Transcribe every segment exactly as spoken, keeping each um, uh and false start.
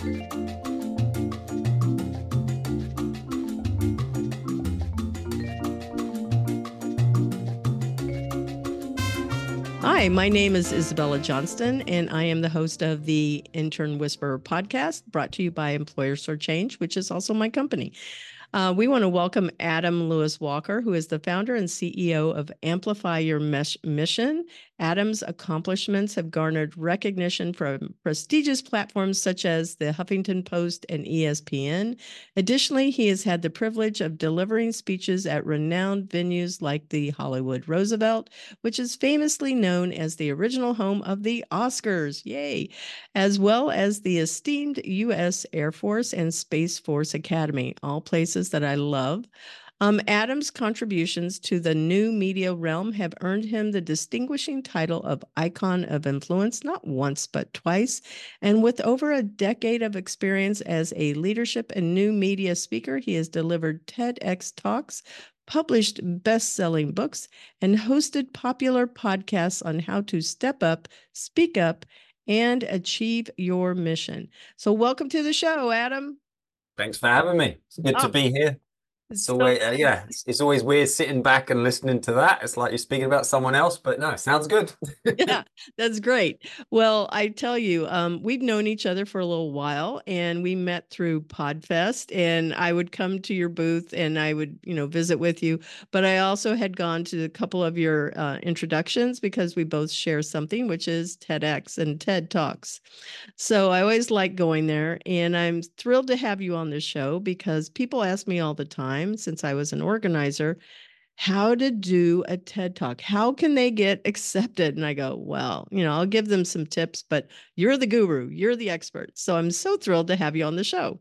Hi, my name is Isabella Johnston, and I am the host of the Intern Whisperer podcast, brought to you by Employers for Change, which is also my company. Uh, we want to welcome Adam Lewis Walker, who is the founder and C E O of Amplify Your Mesh Mission. Adam's accomplishments have garnered recognition from prestigious platforms such as the Huffington Post and E S P N. Additionally, he has had the privilege of delivering speeches at renowned venues like the Hollywood Roosevelt, which is famously known as the original home of the Oscars, yay, as well as the esteemed U S Air Force and Space Force Academy, all places that I love. Um, Adam's contributions to the new media realm have earned him the distinguishing title of Icon of Influence, not once, but twice. And with over a decade of experience as a leadership and new media speaker, he has delivered TEDx talks, published best-selling books, and hosted popular podcasts on how to step up, speak up, and achieve your mission. So welcome to the show, Adam. Thanks for having me. It's good Oh, to be here. It's so always, uh, yeah, it's, it's always weird sitting back and listening to that. It's like you're speaking about someone else, but no, it sounds good. Yeah, that's great. Well, I tell you, um, we've known each other for a little while, and we met through Podfest, and I would come to your booth and I would, you know, visit with you. But I also had gone to a couple of your uh, introductions because we both share something, which is TEDx and TED Talks. So I always like going there, and I'm thrilled to have you on the show because people ask me all the time, since I was an organizer, how to do a TED Talk. How can they get accepted? And I go, well, you know, I'll give them some tips, but you're the guru, you're the expert. So I'm so thrilled to have you on the show.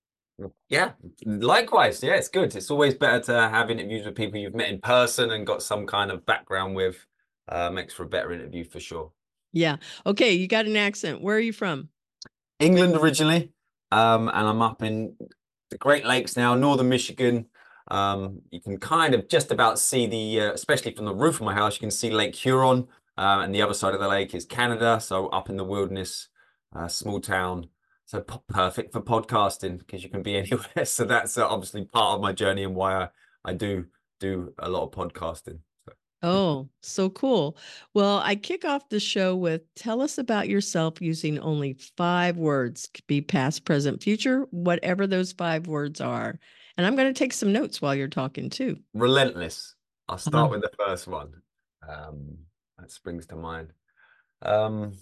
Yeah, likewise. Yeah, it's good. It's always better to have interviews with people you've met in person and got some kind of background with. Uh, makes for a better interview for sure. Yeah. Okay. You got an accent. Where are you from? England originally, um, and I'm up in the Great Lakes now, northern Michigan. Um, you can kind of just about see the, uh, especially from the roof of my house, you can see Lake Huron, uh, and the other side of the lake is Canada. So up in the wilderness, uh, small town. So perfect for podcasting because you can be anywhere. So that's uh, obviously part of my journey and why I, I do do a lot of podcasting. So. Oh, so cool. Well, I kick off the show with tell us about yourself using only five words. Could be past, present, future, whatever those five words are. And I'm going to take some notes while you're talking too. Relentless. I'll start Uh-huh. with the first one. Um, that springs to mind. Um,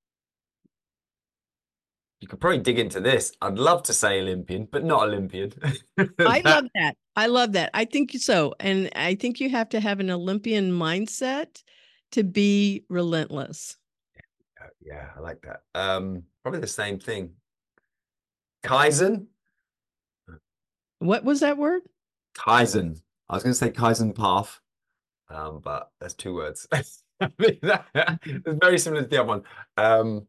you could probably dig into this. I'd love to say Olympian, but not Olympian. I That, love that. I love that. I think so. And I think you have to have an Olympian mindset to be relentless. yeah, I like that. Um, probably the same thing. Kaizen. What was that word? Kaizen. I was going to say Kaizen path, um, but that's two words. I mean, that, it's very similar to the other one. Um,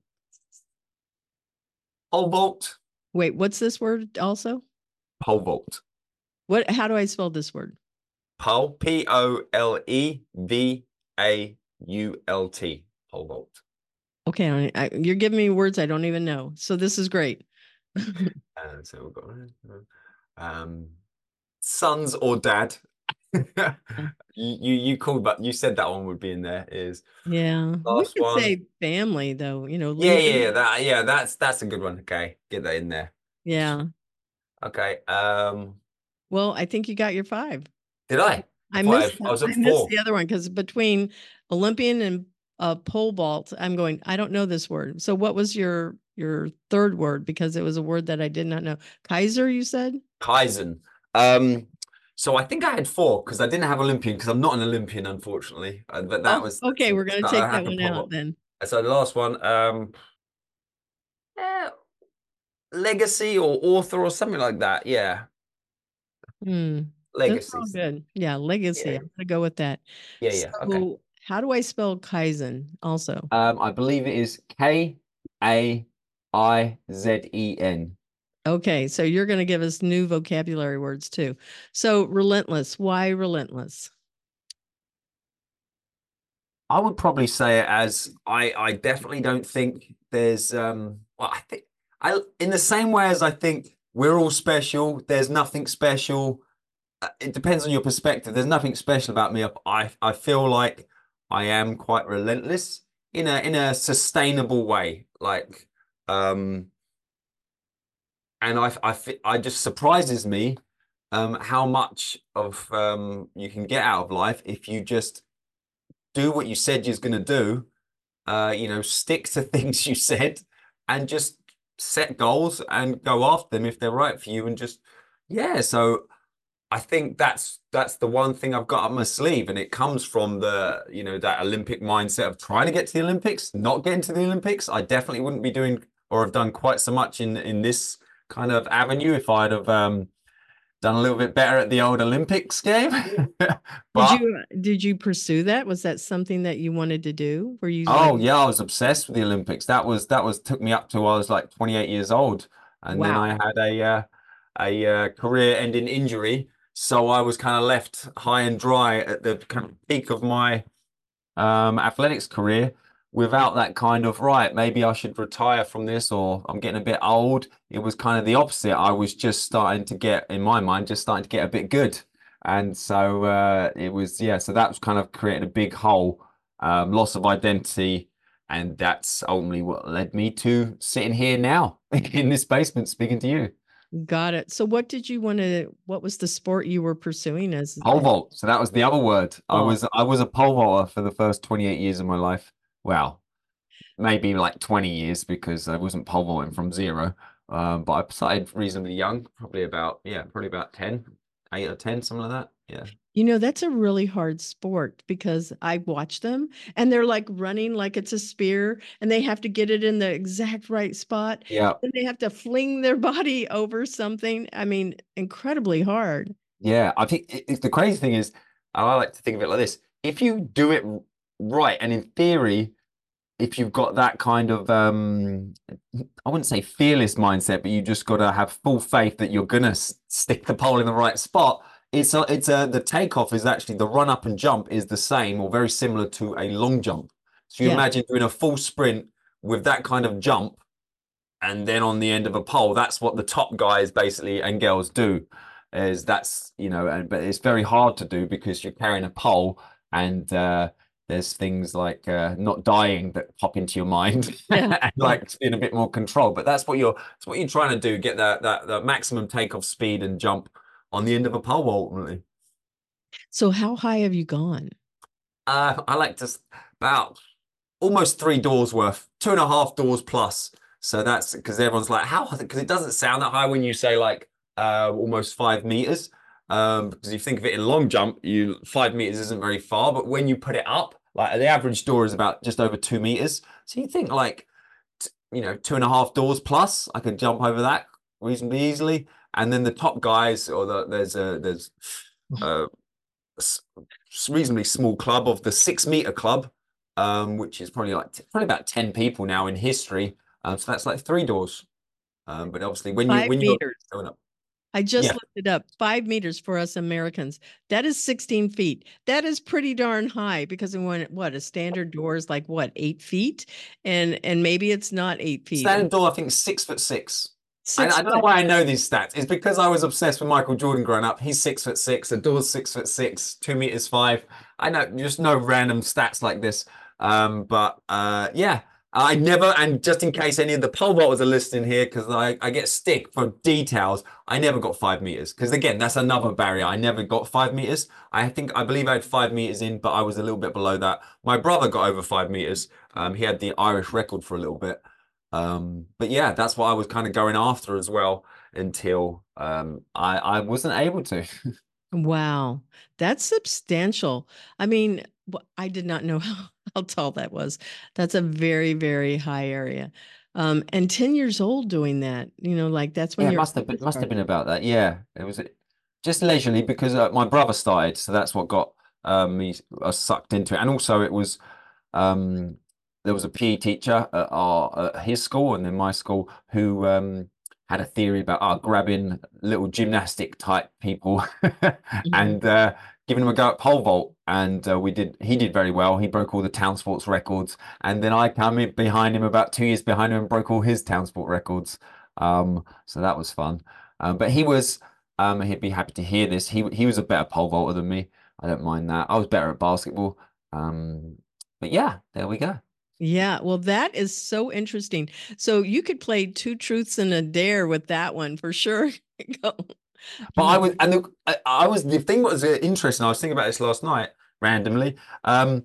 pole vault. Wait, what's this word also? Pole vault. What, how do I spell this word? Pole, P O L E V A U L T. Pole vault. Okay, I, I, you're giving me words I don't even know. So this is great. And so we've got um, sons or dad. you, you you called, but you said that one would be in there. Is Yeah, we last could one. say family though, you know, Yeah, leading. yeah, yeah, that, yeah. That's that's a good one. Okay, get that in there. Yeah. Okay. Um, Well, I think you got your five. did I? I I thought missed I, I was I at missed four. the other one because between Olympian and uh, pole vault, I'm going, I don't know this word. So what was your your third word? Because it was a word that I did not know. Kaiser, you said? Kaizen. Um, so I think I had four because I didn't have Olympian because I'm not an Olympian, unfortunately. Uh, but that Oh, was okay. We're going to I take had that to one pop out up. then. So the last one, um, eh, legacy or author or something like that. Yeah, Hmm. Those are all legacies. good. Yeah, legacy. Yeah, I'm going to go with that. yeah, yeah. Okay. So how do I spell Kaizen also? Um, I believe it is K A I Z E N. Okay, so you're going to give us new vocabulary words too. So relentless. Why relentless? I would probably say it as I I definitely don't think there's um well I think I in the same way as I think we're all special, there's nothing special. uh, It depends on your perspective. There's nothing special about me. I I feel like I am quite relentless in a in a sustainable way. Like um and I I fe- I just surprises me um how much of um you can get out of life if you just do what you said you're going to do. Uh, you know, stick to things you said and just set goals and go after them if they're right for you and just yeah. So I think that's that's the one thing I've got up my sleeve, and it comes from the, you know, that Olympic mindset of trying to get to the Olympics, not getting to the Olympics. I definitely wouldn't be doing or have done quite so much in in this kind of avenue if I'd have um done a little bit better at the old Olympics game. Did But you did you pursue that? Was that something that you wanted to do? Were you like, oh yeah, I was obsessed with the Olympics. That was that was took me up till I was like twenty-eight years old, and then I wow, had a uh, a uh, career-ending injury, so I was kind of left high and dry at the kind of peak of my um, athletics career, without that kind of right. Maybe I should retire from this, or I'm getting a bit old. It was kind of the opposite. I was just starting to get, in my mind, just starting to get a bit good, and so uh, it was yeah. So that was kind of creating a big hole, um, loss of identity. And that's ultimately what led me to sitting here now in this basement speaking to you. got it. So what did you want to what was the sport you were pursuing as Pole as vault. So that was the other word. I oh, was I was a pole vaulter for the first twenty-eight years of my life. Wow. Maybe like twenty years because I wasn't pole vaulting from zero. Um, but I started reasonably young, probably about, yeah, probably about ten, eight or ten, something like that. Yeah. you know, that's a really hard sport because I watch them and they're like running like it's a spear and they have to get it in the exact right spot. Yeah. Then they have to fling their body over something. I mean, incredibly hard. Yeah. I think it, it's the crazy thing is, I like to think of it like this. If you do it right, and in theory, if you've got that kind of um I wouldn't say fearless mindset, but you just got to have full faith that you're gonna s- stick the pole in the right spot. It's a, it's a the takeoff is actually the run up and jump is the same or very similar to a long jump. So you Yeah. imagine doing a full sprint with that kind of jump, and then on the end of a pole, that's what the top guys basically and girls do. Is that's you know, and but it's very hard to do because you're carrying a pole and uh there's things like uh, not dying that pop into your mind Yeah. and Yeah. like being a bit more control. But that's what you're that's what you're trying to do, get that that, that maximum takeoff speed and jump on the end of a pole ultimately. So how high have you gone? Uh, I like to s- about almost three doors worth, two and a half doors plus. So that's because everyone's like, how? Because it doesn't sound that high when you say like uh, almost five meters. Um, because you think of it in long jump, you five meters isn't very far, but when you put it up, like the average door is about just over two meters. So you think like, t- you know, two and a half doors plus, I could jump over that reasonably easily. And then the top guys, or the, there's a there's a reasonably small club of the six meter club, um, which is probably like probably about ten people now in history. Um, so that's like three doors. Um, but obviously, when you Five when you're meters. going up, I just yeah, looked it up. Five meters for us Americans. That is sixteen feet. That is pretty darn high because when what a standard door is like what eight feet, and and maybe it's not eight feet. standard door, I think six foot six. I, Six I don't know foot. why I know these stats. It's because I was obsessed with Michael Jordan growing up. He's six foot six. The door's six foot six. Two meters five. I know just no random stats like this. Um, but uh, yeah, I never. And just in case any of the pole vaulters are listening here, because I I get stick for details. I never got five meters because again, that's another barrier. I never got five meters. I think I believe I had five meters in, but I was a little bit below that. My brother got over five meters. Um, he had the Irish record for a little bit. Um, but yeah, that's what I was kind of going after as well until um, I I wasn't able to. Wow, that's substantial. I mean, wh- I did not know how, how tall that was. That's a very, very high area. Um, and ten years old doing that, you know, like that's when Yeah, it you're must have been must have been about that. Yeah, it was just leisurely because uh, my brother started, so that's what got um, me uh, sucked into it. And also, it was um, there was a P E teacher at our at his school and then my school who um, had a theory about uh, grabbing little gymnastic type people Mhm. and uh, giving him a go at pole vault, and uh, we did. He did very well. He broke all the town sports records, and then I came in behind him, about two years behind him, and broke all his town sport records. Um, so that was fun. Um, but he was. Um, he'd be happy to hear this. He he was a better pole vaulter than me. I don't mind that. I was better at basketball. Um, but yeah, there we go. Yeah, well, that is so interesting. So you could play two truths and a dare with that one for sure. Go. But I was, and the, I, I was, the thing that was uh, interesting. I was thinking about this last night randomly. Um,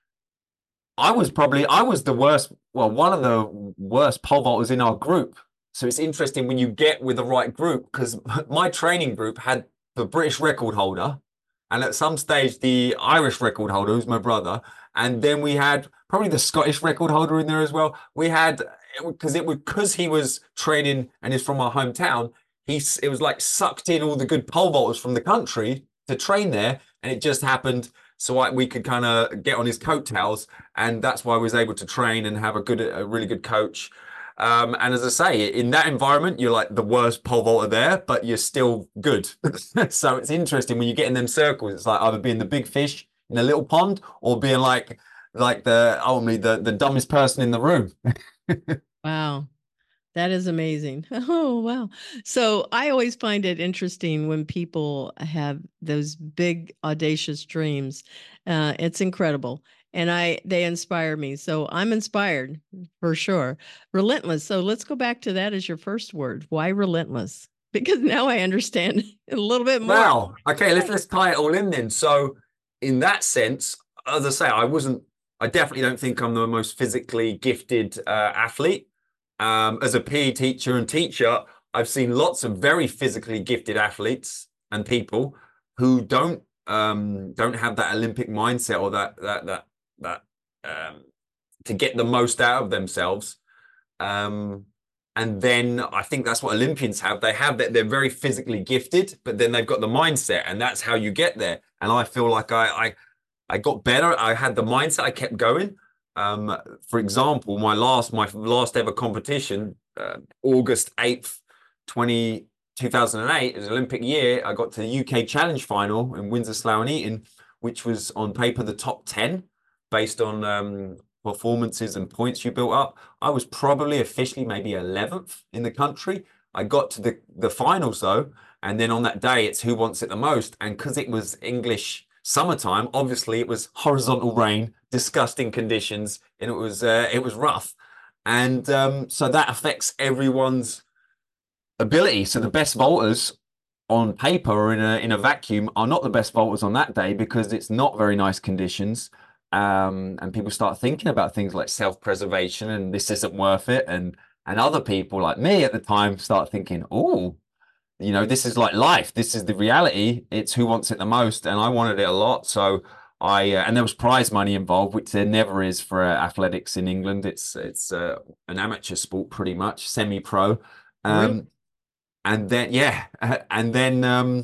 I was probably, I was the worst, well, one of the worst pole vaulters in our group. So it's interesting when you get with the right group, because my training group had the British record holder, and at some stage the Irish record holder, who's my brother, and then we had probably the Scottish record holder in there as well. We had, because it was because he was training and is from our hometown. He's it was like sucked in all the good pole vaulters from the country to train there, and it just happened so I, we could kind of get on his coattails, and that's why I was able to train and have a good, a really good coach. Um, and as I say, in that environment, you're like the worst pole vaulter there, but you're still good. So it's interesting when you get in them circles. It's like either being the big fish in a little pond, or being like like the ultimately the the dumbest person in the room. Wow. That is amazing. Oh, wow. So I always find it interesting when people have those big, audacious dreams. Uh, it's incredible. And I they inspire me. So I'm inspired for sure. Relentless. So let's go back to that as your first word. Why relentless? Because now I understand a little bit more. Wow. Okay, let's let's tie it all in then. So in that sense, as I say, I wasn't. I definitely don't think I'm the most physically gifted uh, athlete. Um, as a P E teacher and teacher, I've seen lots of very physically gifted athletes and people who don't um, don't have that Olympic mindset, or that that that that um, to get the most out of themselves. Um, and then I think that's what Olympians have. They have that they're very physically gifted, but then they've got the mindset, and that's how you get there. And I feel like I I, I got better. I had the mindset. I kept going. Um, for example, my last my last ever competition, uh, August eighth, twenty, two thousand eight, it was Olympic year. I got to the U K Challenge final in Windsor, Slough and Eton, which was on paper the top ten based on um, performances and points you built up. I was probably officially maybe eleventh in the country. I got to the, the finals though, and then on that day, it's who wants it the most. And because it was English summertime, obviously it was horizontal rain, disgusting conditions, and it was uh, it was rough, and um, so that affects everyone's ability. So the best vaulters on paper or in a in a vacuum are not the best vaulters on that day, because it's not very nice conditions, um, and people start thinking about things like self-preservation and this isn't worth it, and and other people like me at the time start thinking, oh, you know, this is like life. This is the reality. It's who wants it the most, and I wanted it a lot. So I uh, and there was prize money involved, which there never is for uh, athletics in England. It's it's uh, an amateur sport, pretty much semi-pro. Really? Um, and then yeah, and then um,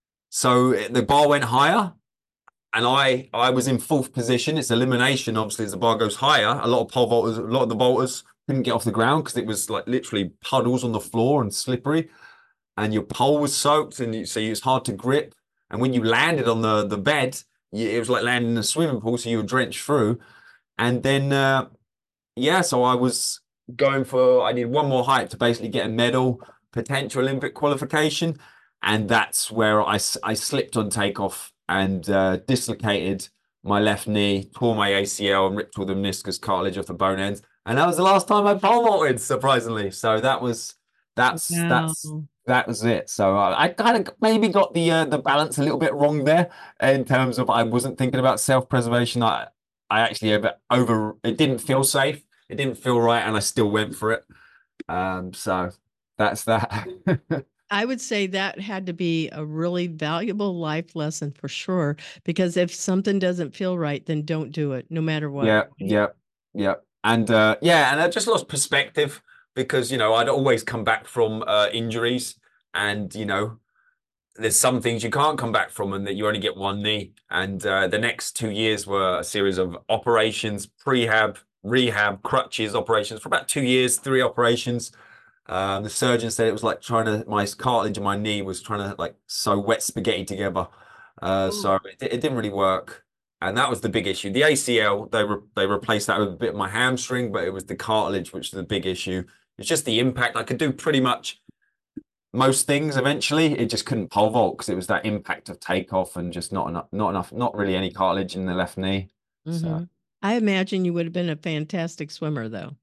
so the bar went higher, and I I was in fourth position. It's elimination, obviously, as the bar goes higher. A lot of pole vaulters, a lot of the vaulters couldn't get off the ground because it was like literally puddles on the floor and slippery, and your pole was soaked, and you, so it's hard to grip. And when you landed on the the bed, you, it was like landing in a swimming pool, so you were drenched through. And then, uh, yeah, so I was going for, I needed one more height to basically get a medal, potential Olympic qualification. And that's where I, I slipped on takeoff and uh, dislocated my left knee, tore my A C L, and ripped all the meniscus cartilage off the bone ends. And that was the last time I pole vaulted, surprisingly. So that was, that's, Wow. that's, that was it. So I, I kind of maybe got the uh, the balance a little bit wrong there in terms of I wasn't thinking about self-preservation. I I actually over, over it didn't feel safe. It didn't feel right, and I still went for it. Um, so that's that. I would say that had to be a really valuable life lesson for sure. Because if something doesn't feel right, then don't do it, no matter what. Yeah, yeah, yeah. And uh, yeah, and I just lost perspective because, you know, I'd always come back from uh, injuries, and, you know, there's some things you can't come back from, and that you only get one knee. And uh, the next two years were a series of operations, prehab, rehab, crutches, operations for about two years, three operations. Um, the surgeon said it was like trying to, my cartilage in my knee was trying to like sew wet spaghetti together. Uh, Oh. so it, it didn't really work. And that was the big issue. The A C L, they re they replaced that with a bit of my hamstring, but it was the cartilage, which is the big issue. It's just the impact. I could do pretty much most things eventually. It just couldn't pole vault because it was that impact of takeoff and just not enough, not enough, not really any cartilage in the left knee. So Hmm. I imagine you would have been a fantastic swimmer, though.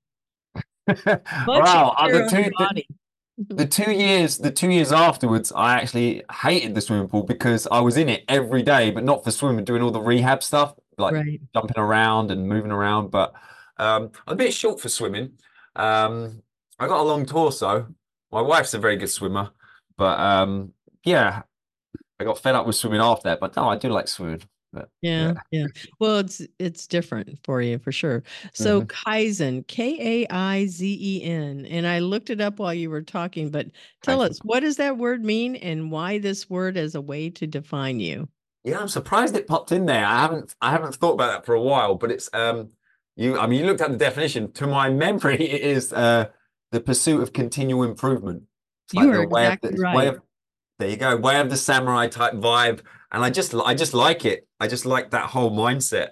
Much wow, uh, the easier on your two the, body. the two years the two years afterwards, I actually hated the swimming pool because I was in it every day, but not for swimming, doing all the rehab stuff, like Right. jumping around and moving around. But um, I'm a bit short for swimming. Um, I got a long torso. My wife's a very good swimmer, but um, yeah, I got fed up with swimming after that. But no, I do like swimming. But Yeah, yeah. yeah. Well, it's it's different for you for sure. So Hmm. Kaizen, K A I Z E N, and I looked it up while you were talking, but tell Okay. us, what does that word mean and why this word as a way to define you? Yeah, I'm surprised it popped in there. I haven't I haven't thought about that for a while, but it's um you I mean you looked at the definition. To my memory, it is uh the pursuit of continual improvement. It's You like are the way of the exactly it's way right. of there you go, way of the samurai type vibe. And I just I just like it. I just like that whole mindset.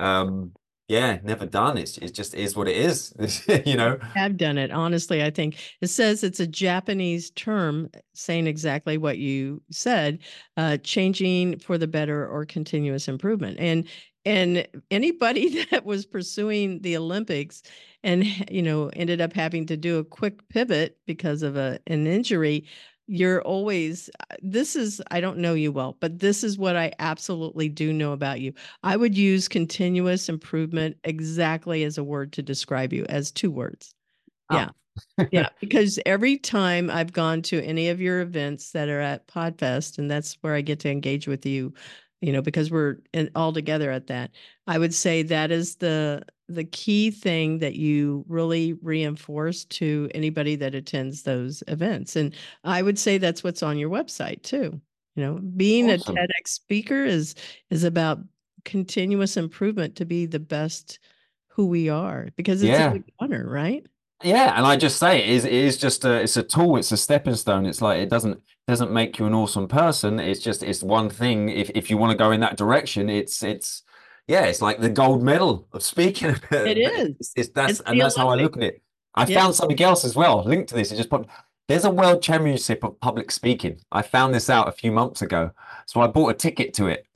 Um yeah, never done. It's it just is what it is. You know. Have done it. Honestly, I think it says it's a Japanese term saying exactly what you said, uh, changing for the better or continuous improvement. And and anybody that was pursuing the Olympics and you know ended up having to do a quick pivot because of a an injury, you're always this is I don't know you well, but this is what I absolutely do know about you. I would use continuous improvement exactly as a word to describe you, as two words. Oh. Yeah. Yeah. Because every time I've gone to any of your events that are at Podfest, and that's where I get to engage with you, you know, because we're in, all together at that, I would say that is the the key thing that you really reinforce to anybody that attends those events. And I would say that's what's on your website too. You know, being a Awesome. TEDx speaker is is about continuous improvement to be the best who we are because it's a Yeah. big honor, right? Yeah, and I just say it is it is just a it's a tool, it's a stepping stone. It's like it doesn't doesn't make you an awesome person. It's just it's one thing. If if you want to go in that direction, it's it's yeah, it's like the gold medal of speaking. It is. It's, it's that's It's and the that's how I Olympics. look at it. I Yeah. found something else as well linked to this. It just popped. There's a world championship of public speaking. I found this out a few months ago, so I bought a ticket to it.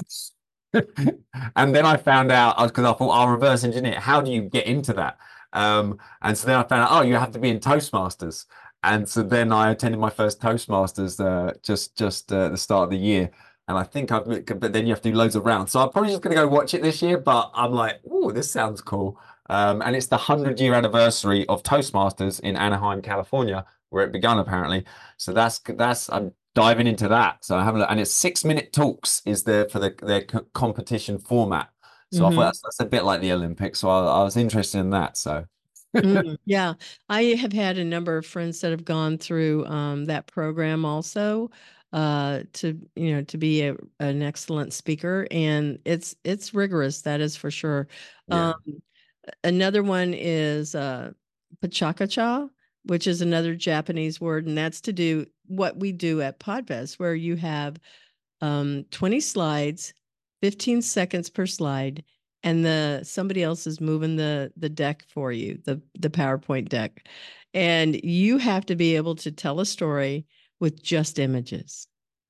And then I found out because I thought I'll reverse engineer. How do you get into that? Um, and so then I found out, oh, you have to be in Toastmasters. And so then I attended my first Toastmasters uh, just just uh, at the start of the year. And I think I've, but then you have to do loads of rounds. So I'm probably just going to go watch it this year. But I'm like, oh, this sounds cool. Um, and it's the hundred year anniversary of Toastmasters in Anaheim, California, where it began apparently. So that's that's I'm diving into that. So I have a look, and it's six minute talks is the for the their co- competition format. So I thought Hmm. that's, that's a bit like the Olympics. So I, I was interested in that. So Mm, yeah. I have had a number of friends that have gone through um, that program also uh, to, you know, to be a, an excellent speaker. And it's, it's rigorous. That is for sure. yeah, Um, another one is uh, pachakacha, which is another Japanese word. And that's to do what we do at Podfest, where you have um, twenty slides, fifteen seconds per slide, and the somebody else is moving the the deck for you, the the PowerPoint deck. And you have to be able to tell a story with just images.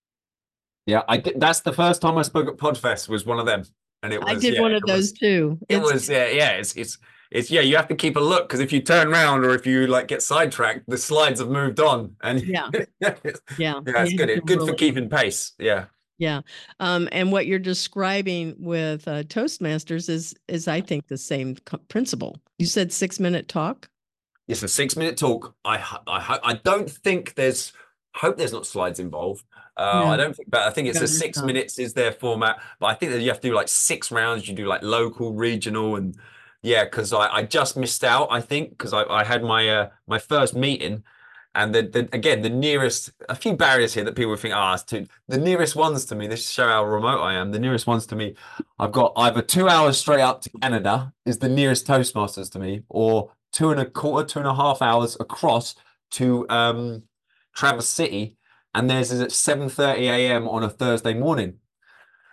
yeah. I did, that's the first time I spoke at Podfest was one of them, and it I was did yeah, one of it those was too. it It's was yeah, yeah. It's it's it's yeah. You have to keep a look because if you turn around or if you like get sidetracked, the slides have moved on, and yeah, yeah, yeah. it's You good. have to It's good for really keeping pace. Yeah. yeah. Um, and what you're describing with uh, Toastmasters is is I think the same co- principle. You said six minute talk. It's a six minute talk. I I I don't think there's hope there's not slides involved. Uh, I No, don't think, but I think it's no, a there's six not. minutes is their format. But I think that you have to do like six rounds. You do like local, regional, and yeah, because I, I just missed out. I think because I, I had my uh, my first meeting, and the, the again the nearest a few barriers here that people would think ah it's too the nearest ones to me. This show how remote I am. The nearest ones to me, I've got either two hours straight up to Canada is the nearest Toastmasters to me, or two and a quarter, two and a half hours across to um, Traverse City, and theirs is at seven thirty a m on a Thursday morning.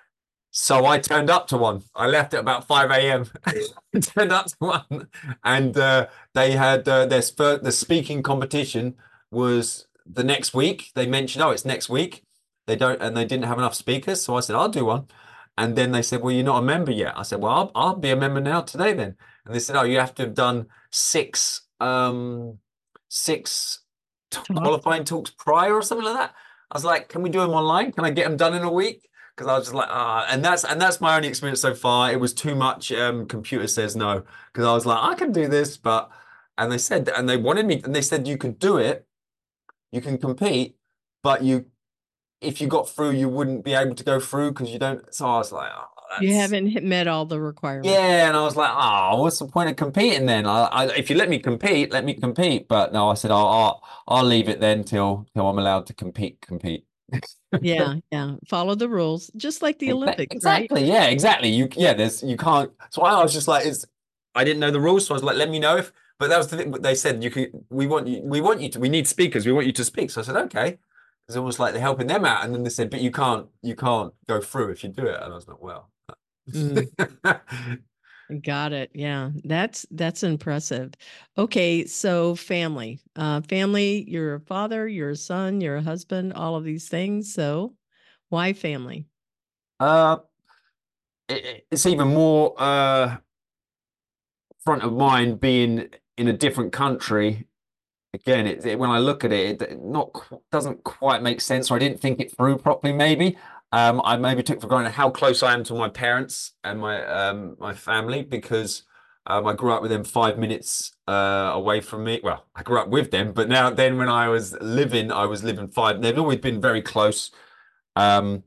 So I turned up to one. I left at about five a m Turned up to one, and uh, they had uh, their sp- the speaking competition was the next week. They mentioned, oh, it's next week. They don't, and they didn't have enough speakers. So I said, I'll do one. And then they said, well, you're not a member yet. I said, well, I'll, I'll be a member now today then. And they said, oh, you have to have done six um six t- Talk. qualifying talks prior or something like that. I was like, can we do them online? Can I get them done in a week? Because I was just like, ah, and that's and that's my only experience so far. It was too much. Um, computer says no, because I was like, I can do this, but and they said, and they wanted me, and they said you could do it, you can compete, but you, if you got through, you wouldn't be able to go through because you don't. So I was like, oh, You that's haven't hit- met all the requirements. yeah, and I was like, oh, what's the point of competing then? I, I, if you let me compete, let me compete. But no, I said, I'll, I'll, I'll leave it then till till I'm allowed to compete, compete. Yeah, yeah. Follow the rules, just like the Exa- Olympics, right? Exactly. Yeah, exactly. You yeah, there's you can't. So I was just like, it's I didn't know the rules, so I was like, let me know if. But that was the thing. They said you could. We want you. We want you to. We need speakers. We want you to speak. So I said, okay. It's almost like they're helping them out, and then they said, but you can't. You can't go through if you do it. And I was like, well. Mm. Got it. Yeah, that's that's impressive. Okay, so family, uh, family. You're a father, you're a son, you're a husband, all of these things. So, why family? uh, it, it's even more uh front of mind being in a different country. Again, it, it, when I look at it, it not doesn't quite make sense, or I didn't think it through properly. Maybe um, I maybe took for granted how close I am to my parents and my um, my family because um, I grew up with them five minutes uh, away from me. Well, I grew up with them, but now then when I was living, I was living five. They've always been very close. Um,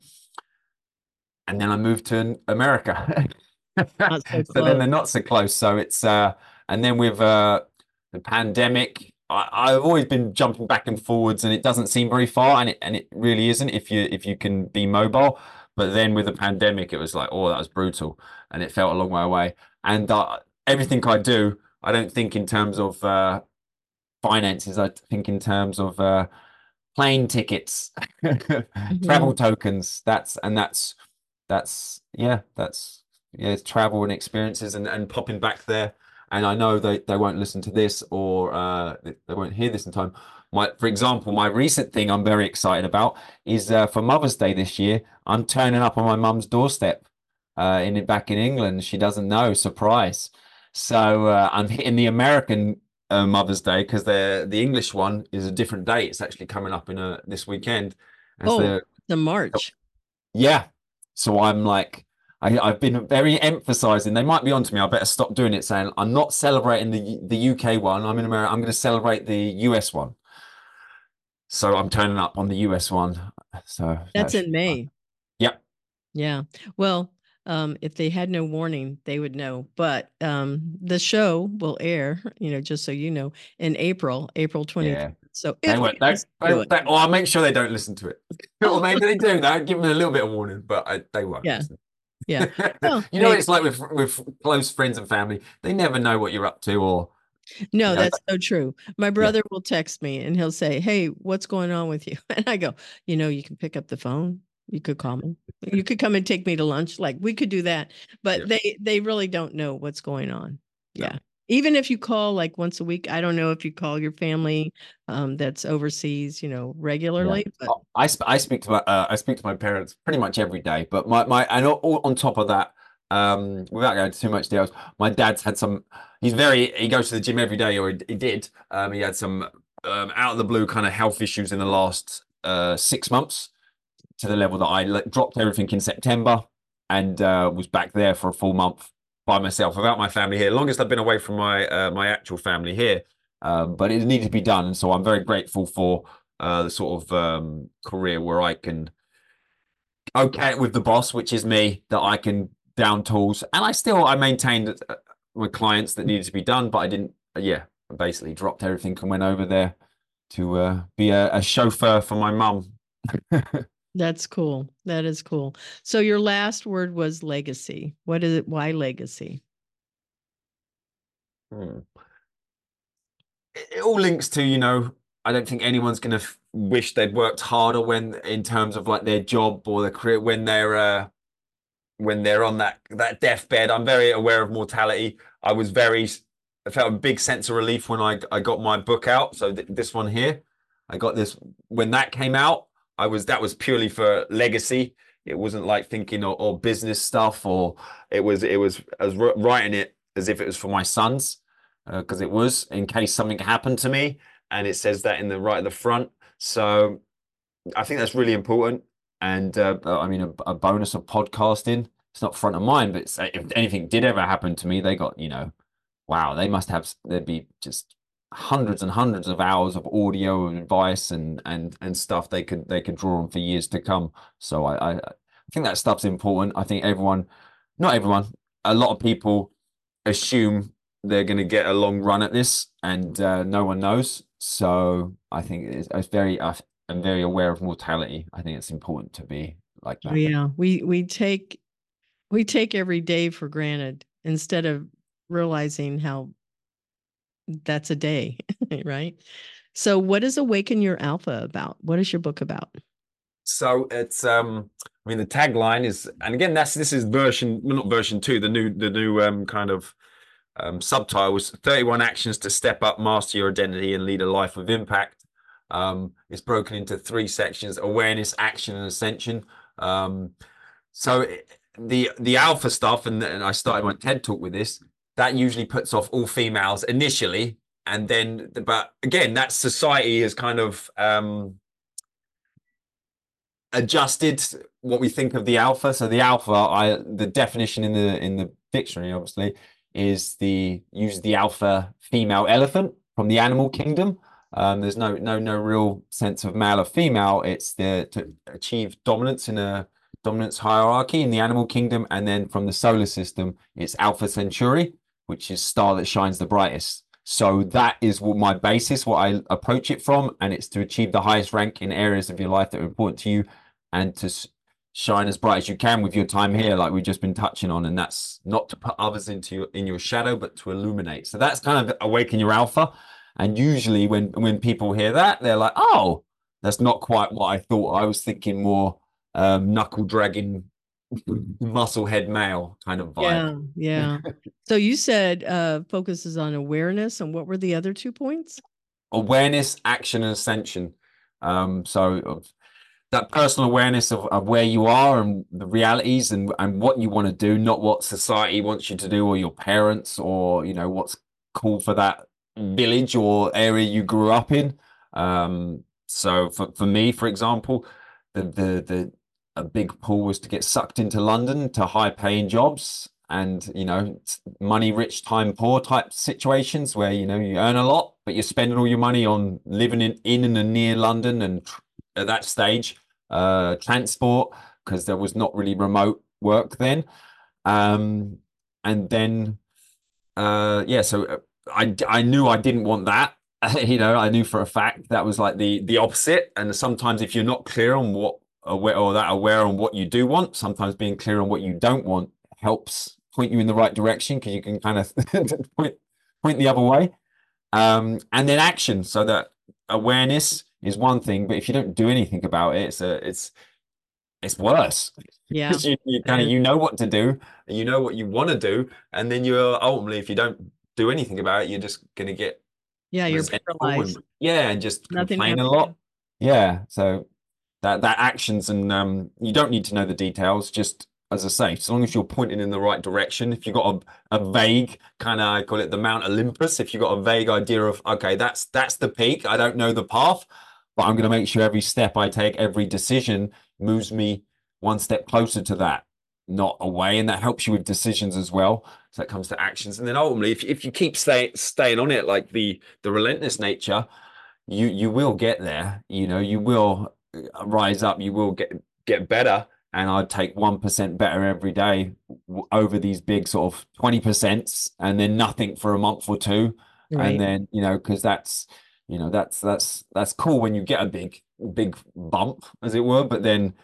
and then I moved to America. Not so So then close. they're not so close. So it's uh and then with uh the pandemic, I, I've always been jumping back and forwards and it doesn't seem very far and it and it really isn't if you if you can be mobile. But then with the pandemic, it was like, oh, that was brutal and it felt a long way away. And uh, everything I do, I don't think in terms of uh finances, I think in terms of uh plane tickets, Mhm. travel tokens. That's and that's that's yeah, that's yeah, it's travel and experiences and, and popping back there. And I know they, they won't listen to this or uh, they won't hear this in time. My, for example, my recent thing I'm very excited about is uh, for Mother's Day this year, I'm turning up on my mum's doorstep uh, in back in England. She doesn't know, surprise. So uh, I'm hitting the American uh, Mother's Day because the the English one is a different date. It's actually coming up in a this weekend. As Oh, the the March. yeah, so I'm like I, I've been very emphasizing. They might be onto me. I better stop doing it. Saying I'm not celebrating the the U K one. I'm in America. I'm going to celebrate the U S one. So I'm turning up on the U S one. So that That's should in be fun. May. Yep. Yeah. Well, um, if they had no warning, they would know. But um, the show will air, you know, just so you know, in April, April Yeah. twenty-third. So They if they won't. They, listen to they, it. they, or I'll make sure they don't listen to it. Or Oh, maybe they do. They'll give them a little bit of warning, but I, they won't yeah. listen. Yeah. Well, You know what maybe. it's like with with close friends and family. They never know what you're up to, or you No, know, that's so true. My yeah, brother will text me and he'll say, "Hey, what's going on with you?" And I go, "You know, you can pick up the phone. You could call me. You could come and take me to lunch. Like we could do that." yeah, But they they really don't know what's going on. no, Yeah. Even if you call like once a week, I don't know if you call your family um, that's overseas, you know, yeah. regularly, but I sp- I speak to my uh, I speak to my parents pretty much every day. But my my and all, on top of that, um, without going into too much details, my dad's had some. He's very he goes to the gym every day, or he, he did. Um, he had some um, out of the blue kind of health issues in the last uh six months to the level that I like, dropped everything in September and uh, was back there for a full month by myself without my family here. Longest I've been away from my uh, my actual family here, um, but it needed to be done, and so I'm very grateful for uh, the sort of um, career where I can okay it with the boss, which is me, that I can down tools, and I still I maintained uh, with clients that needed to be done, but I didn't. Uh, yeah, I basically dropped everything and went over there to uh, be a, a chauffeur for my mum. that's cool. That is cool. So your last word was legacy. What is it? Why legacy? Hmm. It all links to, you know, I don't think anyone's going to wish they'd worked harder when, in terms of like their job or their career, when they're, uh, when they're on that that deathbed. I'm very aware of mortality. I was very I felt a big sense of relief when I I got my book out. So th this one here, I got this when that came out. I was that was purely for legacy. It wasn't like thinking or, or business stuff, or it was it was I was writing it as if it was for my sons, because uh, it was in case something happened to me, and it says that in the right at the front. So I think that's really important. And uh, I mean, a, a bonus of podcasting. It's not front of mind, but if anything did ever happen to me, they got, you know, wow, they must have, there'd be just hundreds and hundreds of hours of audio and advice and and and stuff they could they could draw on for years to come. So I I, I think that stuff's important. I think everyone, not everyone, a lot of people assume they're going to get a long run at this, and uh, no one knows. So I think it's, it's very I, I'm very aware of mortality. I think it's important to be like Oh, that. yeah, we we take we take every day for granted instead of realizing how that's a day, right? So what is Awaken Your Alpha about? What is your book about? So it's um I mean the tagline is, and again that's this is version well, not version two, the new the new um kind of um subtitle was thirty-one actions to step up, master your identity and lead a life of impact. Um it's broken into three sections: awareness, action, and ascension. Um so the the alpha stuff, and, and I started my TED talk with this, that usually puts off all females initially, and then but again that society has kind of um adjusted what we think of the alpha. So the alpha, I the definition in the in the dictionary obviously is the use the alpha female elephant from the animal kingdom. Um, there's no no no real sense of male or female. It's the to achieve dominance in a dominance hierarchy in the animal kingdom, and then from the solar system, it's Alpha Centauri, which is star that shines the brightest. So that is what my basis, what I approach it from, and it's to achieve the highest rank in areas of your life that are important to you, and to shine as bright as you can with your time here, like we've just been touching on. And that's not to put others into your, in your shadow, but to illuminate. So that's kind of awaken your alpha. And usually when when people hear that, they're like, oh, that's not quite what I thought. I was thinking more um, knuckle dragging, muscle head male kind of vibe. Yeah, yeah. So you said uh, focuses on awareness, and what were the other two points? Awareness, action, and ascension. Um, so that personal awareness of, of where you are and the realities and, and what you want to do, not what society wants you to do, or your parents, or you know what's cool for that village or area you grew up in. Um, so for, for me, for example, the the the a big pull was to get sucked into London to high paying jobs, and you know money rich time poor type situations where you know you earn a lot but you're spending all your money on living in in and near London, and at that stage uh transport, because there was not really remote work then. Um and then uh yeah so I I knew I didn't want that. You know, I knew for a fact that was like the the opposite. And sometimes if you're not clear on what aware or that aware on what you do want, sometimes being clear on what you don't want helps point you in the right direction, because you can kind of point point the other way. Um and then action, so that awareness is one thing, but if you don't do anything about it, it's a it's it's worse. Yeah. you, you kind of you know what to do, and you know what you want to do, and then you're ultimately, if you don't do anything about it, you're just gonna get Yeah, you're resentful paralyzed. and yeah, and just Nothing complain a happens. lot. Yeah, so that that actions, and um, you don't need to know the details. Just as I say, as long as you're pointing in the right direction. If you've got a, a vague kind of, I call it the Mount Olympus. If you've got a vague idea of, okay, that's that's the peak. I don't know the path, but I'm going to make sure every step I take, every decision moves me one step closer to that, not away. And that helps you with decisions as well. So that comes to actions. And then ultimately, if, if you keep stay, staying on it, like the the relentless nature, you you will get there. You know, you will rise up, you will get get better. And I'd take one percent better every day over these big sort of twenty percent, and then nothing for a month or two. Right. And then, you know, because that's, you know, that's that's that's cool when you get a big big bump, as it were. But then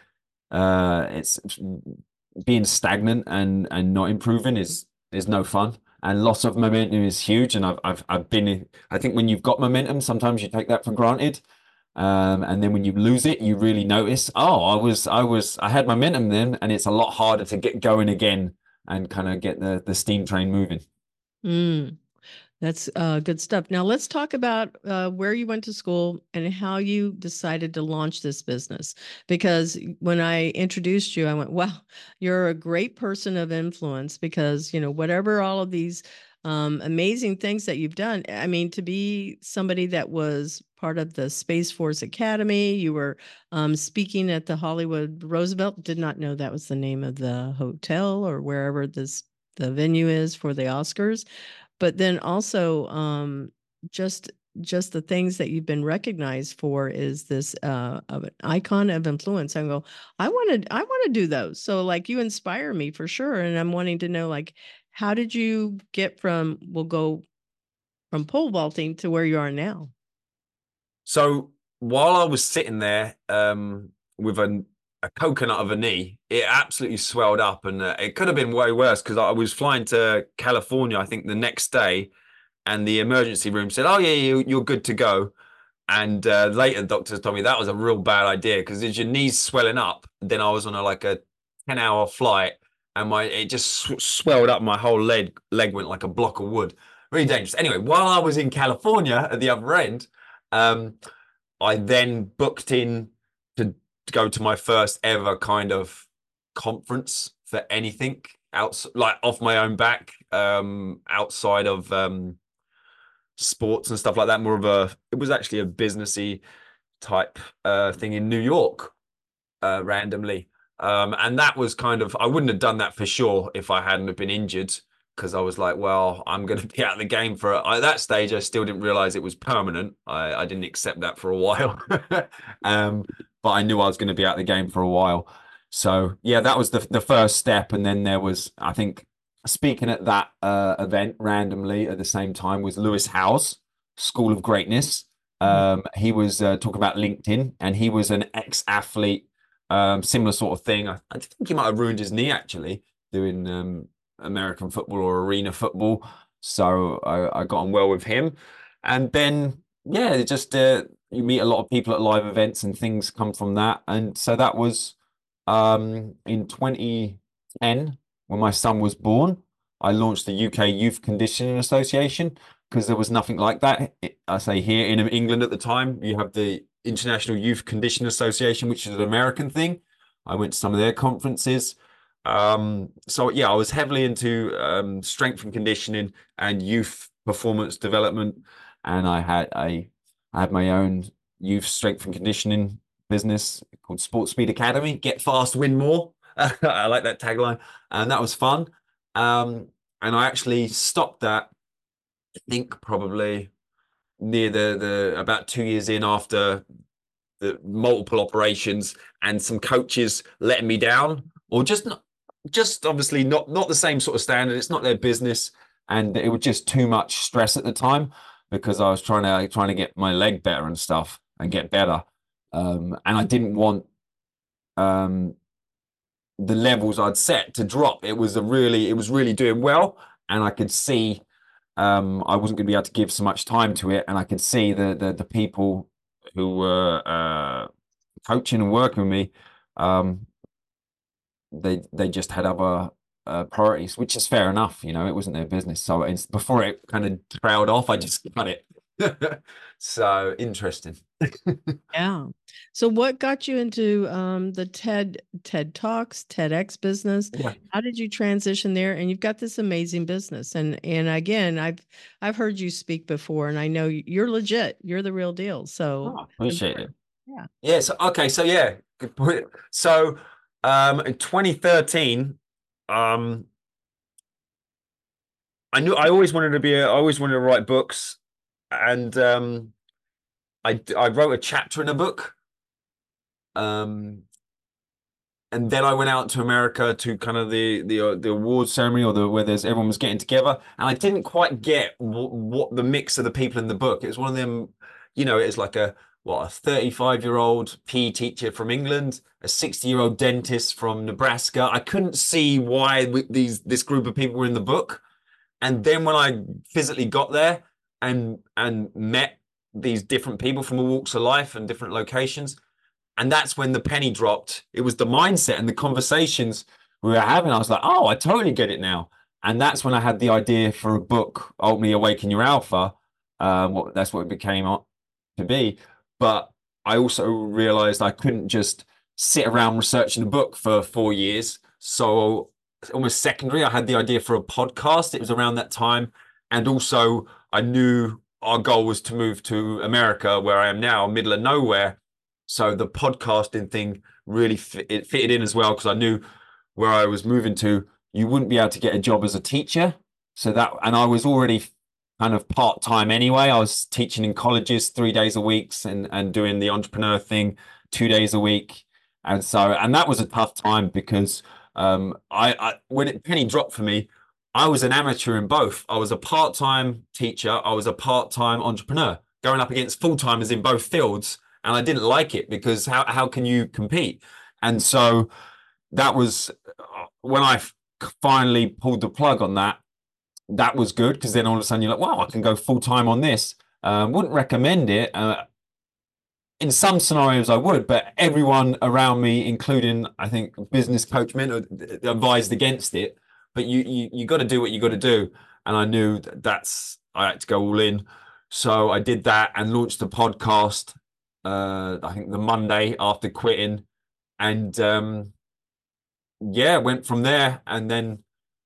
uh it's being stagnant and and not improving is is no fun. And loss of momentum is huge. And I've I've I've been, I think when you've got momentum, sometimes you take that for granted. Um, and then when you lose it, you really notice, oh, I was, I was, I had momentum then, and it's a lot harder to get going again and kind of get the the steam train moving. Mm. That's uh, good stuff. Now let's talk about uh, where you went to school and how you decided to launch this business. Because when I introduced you, I went, "Wow, you're a great person of influence." Because you know whatever all of these um, amazing things that you've done. I mean, to be somebody that was part of the Space Force Academy, you were um, speaking at the Hollywood Roosevelt. Did not know that was the name of the hotel or wherever this the venue is for the Oscars, but then also um, just just the things that you've been recognized for is this uh, of an icon of influence. I go, I want to I want to do those. So like you inspire me for sure, and I'm wanting to know like how did you get from we'll go from pole vaulting to where you are now? So while I was sitting there um, with a, a coconut of a knee, it absolutely swelled up, and uh, it could have been way worse because I was flying to California, I think, the next day, and the emergency room said, "Oh yeah, you, you're good to go." And uh, later, doctors told me that was a real bad idea because as your knees swelling up, then I was on a like a ten hour flight, and my it just sw swelled up. My whole leg leg went like a block of wood. Really dangerous. Anyway, while I was in California at the other end, um, I then booked in to, to go to my first ever kind of conference for anything outside, like off my own back, um, outside of um, sports and stuff like that. More of a, it was actually a businessy type uh, thing in New York, uh, randomly. Um, and that was kind of, I wouldn't have done that for sure if I hadn't have been injured, because I was like, well, I'm going to be out of the game for at that stage. I still didn't realize it was permanent. I, I didn't accept that for a while. um, but I knew I was going to be out of the game for a while. So yeah, that was the the first step. And then there was, I think, speaking at that uh, event randomly at the same time was Lewis Howes, School of Greatness. Um, he was uh, talking about LinkedIn, and he was an ex-athlete, um, similar sort of thing. I, I think he might have ruined his knee actually doing um, American football or arena football. So I, I got on well with him. And then, yeah, just uh, you meet a lot of people at live events and things come from that. And so that was um, in twenty ten when my son was born. I launched the U K Youth Conditioning Association because there was nothing like that. I say here in England at the time, you have the International Youth Conditioning Association, which is an American thing. I went to some of their conferences. Um, so yeah, I was heavily into um, strength and conditioning and youth performance development, and I had a I had my own youth strength and conditioning business called Sports Speed Academy. Get fast, win more. I like that tagline, and that was fun. Um, and I actually stopped that. I think probably near the the about two years in after the multiple operations and some coaches letting me down, or just not, just obviously not not the same sort of standard. It's not their business, and it was just too much stress at the time because I was trying to trying to get my leg better and stuff and get better, um, and I didn't want um, the levels I'd set to drop. It was a really it was really doing well, and I could see um, I wasn't going to be able to give so much time to it, and I could see the the, the people who were uh, coaching and working with me, um, they they just had other uh, priorities, which is fair enough. You know, it wasn't their business. So it's, before it kind of trailed off, I just cut it. So interesting. Yeah. So what got you into um, the TED TED Talks, TEDx business? Yeah. How did you transition there? And you've got this amazing business. And and again, I've I've heard you speak before, and I know you're legit. You're the real deal. So Oh, it's appreciate it. important. Yeah. Yeah. So okay. So yeah, good point. So um, in twenty thirteen, um, I knew I always wanted to be. A, I always wanted to write books, and um, I I wrote a chapter in a book. Um, and then I went out to America to kind of the the uh, the awards ceremony, or the where there's everyone was getting together, and I didn't quite get what, what the mix of the people in the book. It was one of them, you know, it's like a what a thirty-five year old P E teacher from England, a sixty year old dentist from Nebraska. I couldn't see why we, these this group of people were in the book, and then when I physically got there and and met these different people from all walks of life and different locations. And that's when the penny dropped. It was the mindset and the conversations we were having. I was like, oh, I totally get it now. And that's when I had the idea for a book, Ultimately Awaken Your Alpha. Um, what, that's what it became to be. But I also realized I couldn't just sit around researching a book for four years. So almost secondary, I had the idea for a podcast. It was around that time. And also I knew our goal was to move to America, where I am now, middle of nowhere. So the podcasting thing really fit, it fitted in as well, because I knew where I was moving to, you wouldn't be able to get a job as a teacher. So that, and I was already kind of part-time anyway. I was teaching in colleges three days a week and, and doing the entrepreneur thing two days a week. And so, and that was a tough time because um, I, I, when it penny dropped for me, I was an amateur in both. I was a part-time teacher. I was a part-time entrepreneur going up against full-timers in both fields. And I didn't like it because how, how can you compete? And so that was when I finally pulled the plug on that. That was good, because then all of a sudden you're like, wow, I can go full time on this. Um, wouldn't recommend it. Uh, in some scenarios I would, but everyone around me, including I think business coach mentor, advised against it. But you you you got to do what you got to do. And I knew that that's I had to go all in. So I did that and launched the podcast. Uh, I think the Monday after quitting, and um, yeah, went from there. And then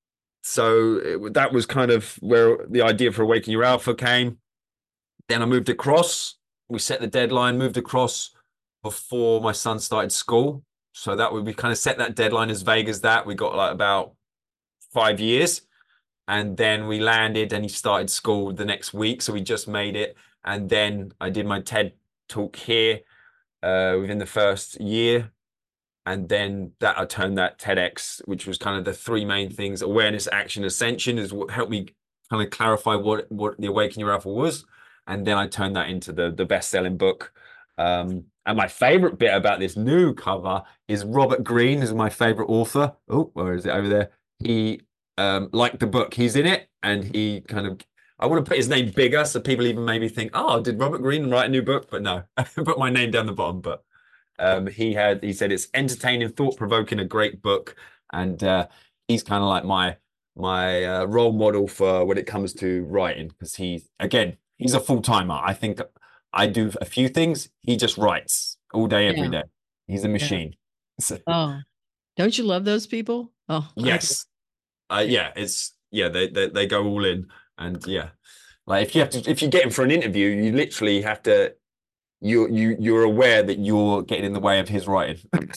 so it, that was kind of where the idea for Awaken Your Alpha came. Then I moved across. We set the deadline, moved across before my son started school. So that would we kind of set that deadline as vague as that. We got like about five years. And then we landed and he started school the next week. So we just made it. And then I did my TED talk here uh, within the first year. And then that I turned that TEDx, which was kind of the three main things: awareness, action, ascension, is what helped me kind of clarify what, what the Awaken Your Alpha was. And then I turned that into the, the best-selling book. Um, and my favorite bit about this new cover is Robert Greene is my favorite author. Oh, where is it over there? He um, liked the book. He's in it, and he kind of, I want to put his name bigger so people even maybe think, oh, did Robert Greene write a new book? But no, I put my name down the bottom. But um, he had, he said it's entertaining, thought-provoking, a great book. And uh, he's kind of like my, my uh, role model for when it comes to writing, because he, again, he's a full-timer. I think I do a few things. He just writes all day, every Yeah. day. He's a machine. Yeah. So, Oh, don't you love those people? Oh, yes. Uh, yeah, it's, yeah, they, they, they go all in. And yeah, like if you have to, if you get him for an interview, you literally have to, you, you, you're aware that you're getting in the way of his writing.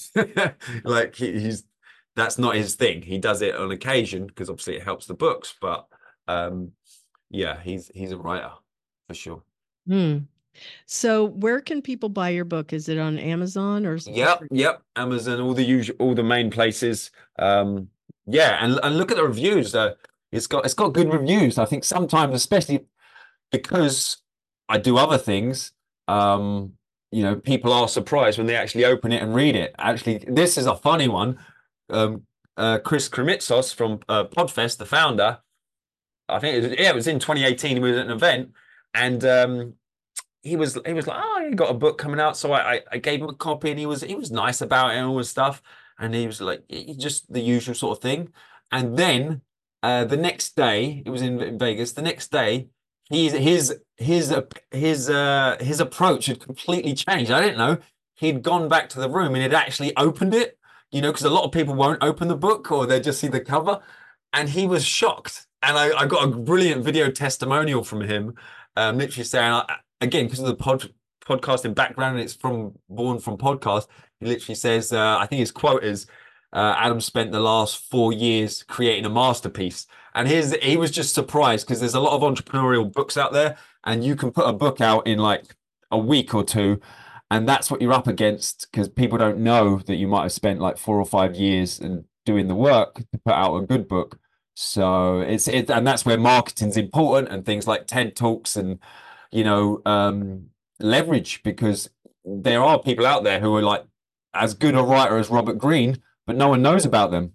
Like he, he's, that's not his thing. He does it on occasion because obviously it helps the books, but um, yeah, he's, he's a writer for sure. Hmm. So where can people buy your book? Is it on Amazon or? Yep, yep. Amazon, all the usual, all the main places. Um, yeah, and and look at the reviews. Uh, it's got it's got good reviews. I think sometimes, especially because I do other things, um, you know, people are surprised when they actually open it and read it. Actually, this is a funny one. Um, uh, Chris Krimitsos from uh, Podfest, the founder, I think it was, yeah, it was in twenty eighteen. We were at an event, and um, he was he was like, oh, you got a book coming out. So I, I gave him a copy, and he was he was nice about it and all this stuff. And he was like, just the usual sort of thing. And then uh, the next day, it was in, in Vegas. The next day, he's his his his uh, his approach had completely changed. I didn't know he'd gone back to the room and he'd actually opened it. You know, because a lot of people won't open the book or they just see the cover, and he was shocked. And I, I got a brilliant video testimonial from him, um, literally saying, again, because of the pod, podcasting background, and it's from born from podcast. He literally says, uh, I think his quote is, uh, Adam spent the last four years creating a masterpiece. And his, he was just surprised because there's a lot of entrepreneurial books out there, and you can put a book out in like a week or two. And that's what you're up against, because people don't know that you might have spent like four or five years and doing the work to put out a good book. So it's it, and that's where marketing's important, and things like TED Talks and, you know, um, leverage, because there are people out there who are like as good a writer as Robert Greene, but no one knows about them.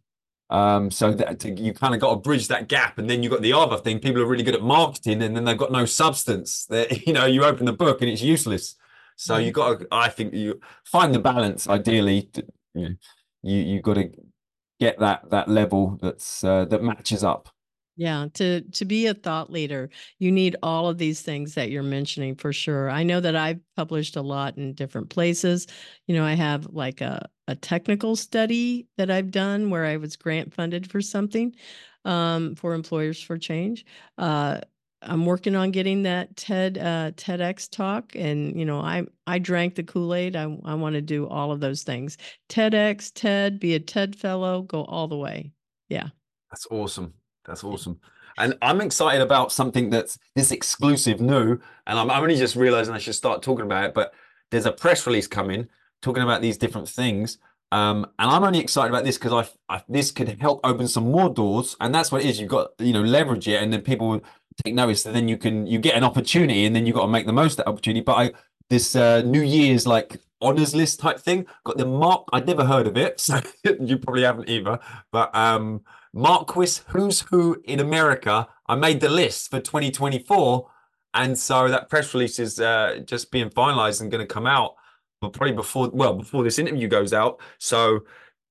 Um, so that to, you kind of got to bridge that gap, and then you got the other thing. People are really good at marketing, and then they've got no substance. That you know, you open the book and it's useless. So Mhm. you got to, I think, you find the balance. Ideally, to, you know, you you got to get that that level that's uh, that matches up. Yeah, to to be a thought leader, you need all of these things that you're mentioning for sure. I know that I've published a lot in different places. You know, I have like a, a technical study that I've done where I was grant funded for something um, for Employers for Change. Uh, I'm working on getting that TED uh, TEDx talk, and you know, I I drank the Kool-Aid. I I want to do all of those things. TEDx, TED, be a TED fellow, go all the way. Yeah. That's awesome. That's awesome. And I'm excited about something that's this exclusive new. And I'm, I'm only just realizing I should start talking about it. But there's a press release coming talking about these different things. Um, and I'm only excited about this because I, I this could help open some more doors. And that's what it is. You've got, you know, leverage it, and then people will take notice. And then you can you get an opportunity, and then you've got to make the most of that opportunity. But I this uh, New Year's like honors list type thing got the mark. I'd never heard of it, so you probably haven't either. But um Marquis Who's Who in America. I made the list for twenty twenty-four. And so that press release is uh, just being finalized and going to come out, but probably before, well, before this interview goes out. So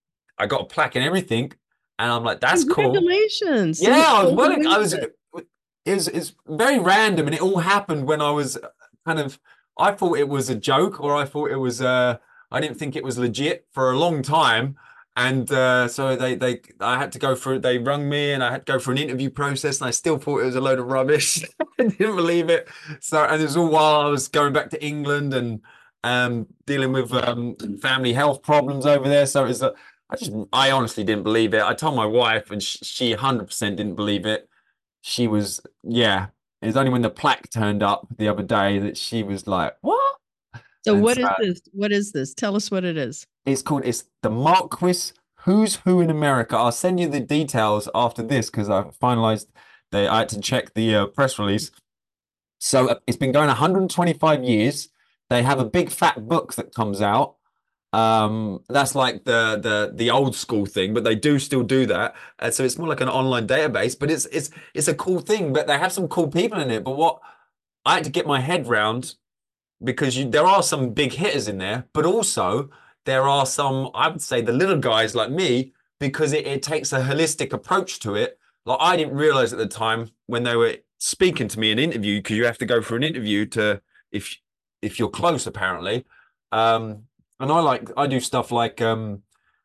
I got a plaque and everything. And I'm like, that's cool. Congratulations. Yeah, So who I was pulled the well, I was, wings? it was, it's very random, and it all happened when I was kind of, I thought it was a joke, or I thought it was, uh, I didn't think it was legit for a long time. And uh, so they, they, I had to go through, they rung me and I had to go through an interview process, and I still thought it was a load of rubbish. I didn't believe it. So, and it was all while I was going back to England and um, dealing with um, family health problems over there. So it was, uh, I just, I honestly didn't believe it. I told my wife, and she one hundred percent didn't believe it. She was, yeah. It was only when the plaque turned up the other day that she was like, "What?" So And what so is this? What is this? Tell us what it is. it's called, it's the Marquis Who's Who in America. I'll send you the details after this because I finalized. They, I had to check the uh, press release. So uh, it's been going one hundred twenty-five years. They have a big fat book that comes out. Um, that's like the the the old school thing, but they do still do that. And so it's more like an online database, but it's it's it's a cool thing. But they have some cool people in it. But what I had to get my head round, because you, there are some big hitters in there, but also there are some, I would say, the little guys like me, because it, it takes a holistic approach to it. Like I didn't realize at the time when they were speaking to me in an interview, because you have to go for an interview to if if you're close, apparently. Um, and I like I do stuff like um,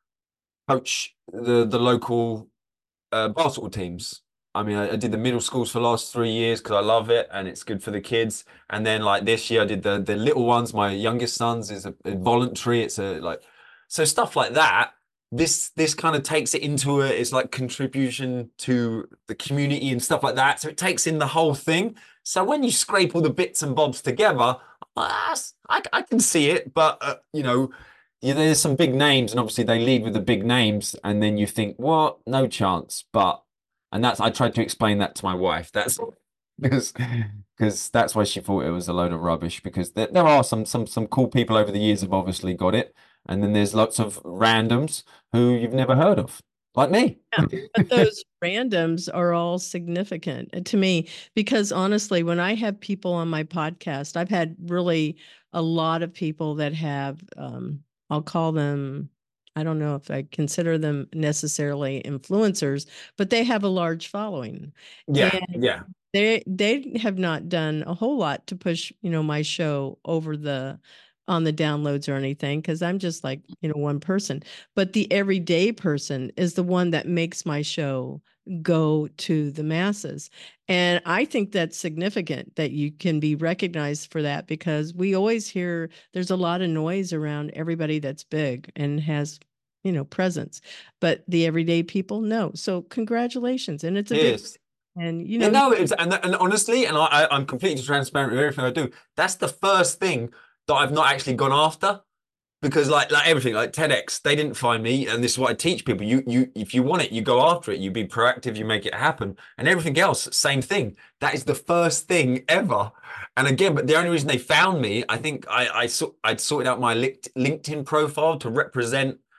coach the the local uh, basketball teams. I mean, I, I did the middle schools for the last three years because I love it and it's good for the kids. And then like this year, I did the the little ones. My youngest son's is a, a voluntary. It's a like so stuff like that. This this kind of takes it into a it's like contribution to the community and stuff like that. So it takes in the whole thing. So when you scrape all the bits and bobs together, I, I can see it. But uh, you know, yeah, there's some big names, and obviously they lead with the big names, and then you think, what? No chance. But and that's I tried to explain that to my wife. That's because because that's why she thought it was a load of rubbish. Because there, there are some some some cool people over the years have obviously got it, and then there's lots of randoms who you've never heard of, like me. Yeah, but those randoms are all significant uh, to me because honestly, when I have people on my podcast, I've had really a lot of people that have, um, I'll call them, I don't know if I consider them necessarily influencers, but they have a large following. Yeah, And yeah. they they have not done a whole lot to push, you know, my show over the on the downloads or anything because I'm just like, you know, one person. But the everyday person is the one that makes my show go to the masses. And I think that's significant that you can be recognized for that because we always hear there's a lot of noise around everybody that's big and has, you know, presence. But the everyday people, no. So congratulations. And it's a big Cheers. and you Yeah, know, no, it's and and honestly, and I, I I'm completely transparent with everything I do. That's the first thing that I've not actually gone after. Because like like everything like TEDx, they didn't find me, and this is what I teach people. You you if you want it, you go after it. You be proactive. You make it happen, and everything else, same thing. That is the first thing ever. And again, but the only reason they found me, I think I I saw I'd sorted out my LinkedIn profile to represent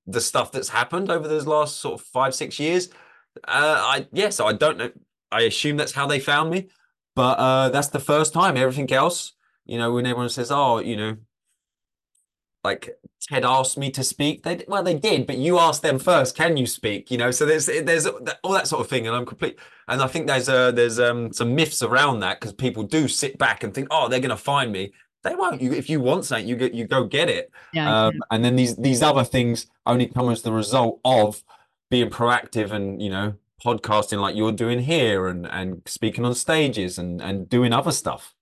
the stuff that's happened over those last sort of five, six years. Uh, I yeah, so I don't know. I assume that's how they found me, but uh, that's the first time. Everything else, you know, when everyone says, "Oh, you know, like Ted asked me to speak," they well, they did, but you asked them first. Can you speak? You know, so there's there's all that sort of thing, and I'm complete. And I think there's uh there's um some myths around that because people do sit back and think, "Oh, they're gonna find me." They won't. You if you want something, you get you go get it. Yeah, I Um, can. and then these these other things only come as the result of being proactive and you know podcasting like you're doing here and and speaking on stages and and doing other stuff.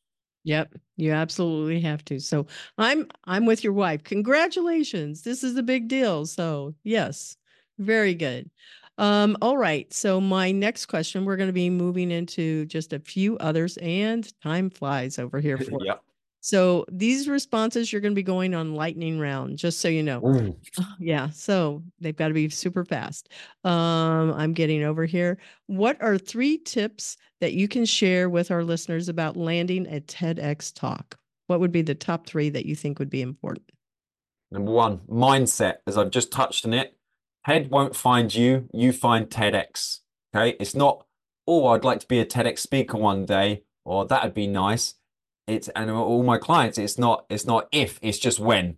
Yep, you absolutely have to. So I'm I'm with your wife. Congratulations. This is a big deal. So, yes. Very good. Um, all right. So my next question, we're going to be moving into just a few others, and time flies over here for us. Yeah. So these responses, you're going to be going on lightning round, just so you know. Ooh. Yeah, so they've got to be super fast. Um, I'm getting over here. What are three tips that you can share with our listeners about landing a TEDx talk? What would be the top three that you think would be important? Number one, mindset, as I've just touched on it. TED won't find you, you find TEDx. Okay. It's not, oh, I'd like to be a TEDx speaker one day, or that'd be nice. It's and all my clients, it's not, it's not if, it's just when.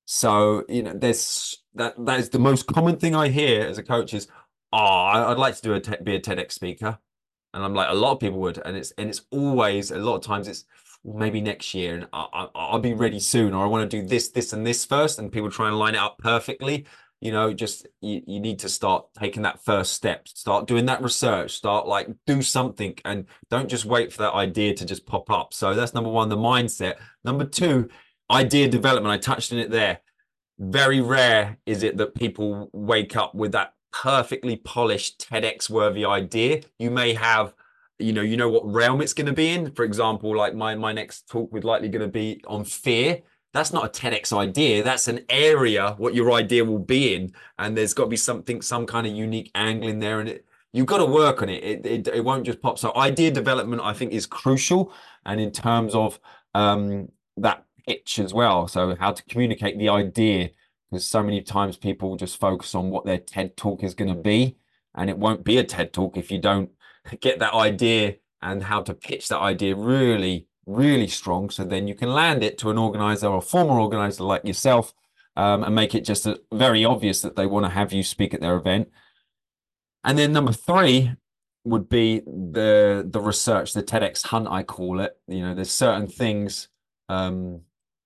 So, you know, there's that that is the most common thing I hear as a coach is, oh, I'd like to do a be a TEDx speaker. And I'm like, a lot of people would, and it's and it's always a lot of times it's well, maybe next year, and I, I, I'll be ready soon, or I want to do this, this, and this first, and people try and line it up perfectly. You know, just you, you need to start taking that first step, start doing that research, start like do something, and don't just wait for that idea to just pop up. So that's number one, the mindset. Number two, idea development. I touched on it there. Very rare is it that people wake up with that perfectly polished TEDx worthy idea. You may have, you know, you know what realm it's going to be in. For example, like my my next talk would likely going to be on fear. That's not a TEDx idea. That's an area what your idea will be in, and there's got to be something, some kind of unique angle in there, and it you've got to work on it. It it, it won't just pop. So idea development, I think, is crucial, and in terms of um that pitch as well. So how to communicate the idea, because so many times people just focus on what their TED talk is going to be, and it won't be a TED talk if you don't get that idea and how to pitch that idea really, really strong. So then you can land it to an organizer or former organizer like yourself, um, and make it just a, very obvious that they want to have you speak at their event. And then number three would be the the research, the TEDx hunt, I call it. You know, there's certain things um,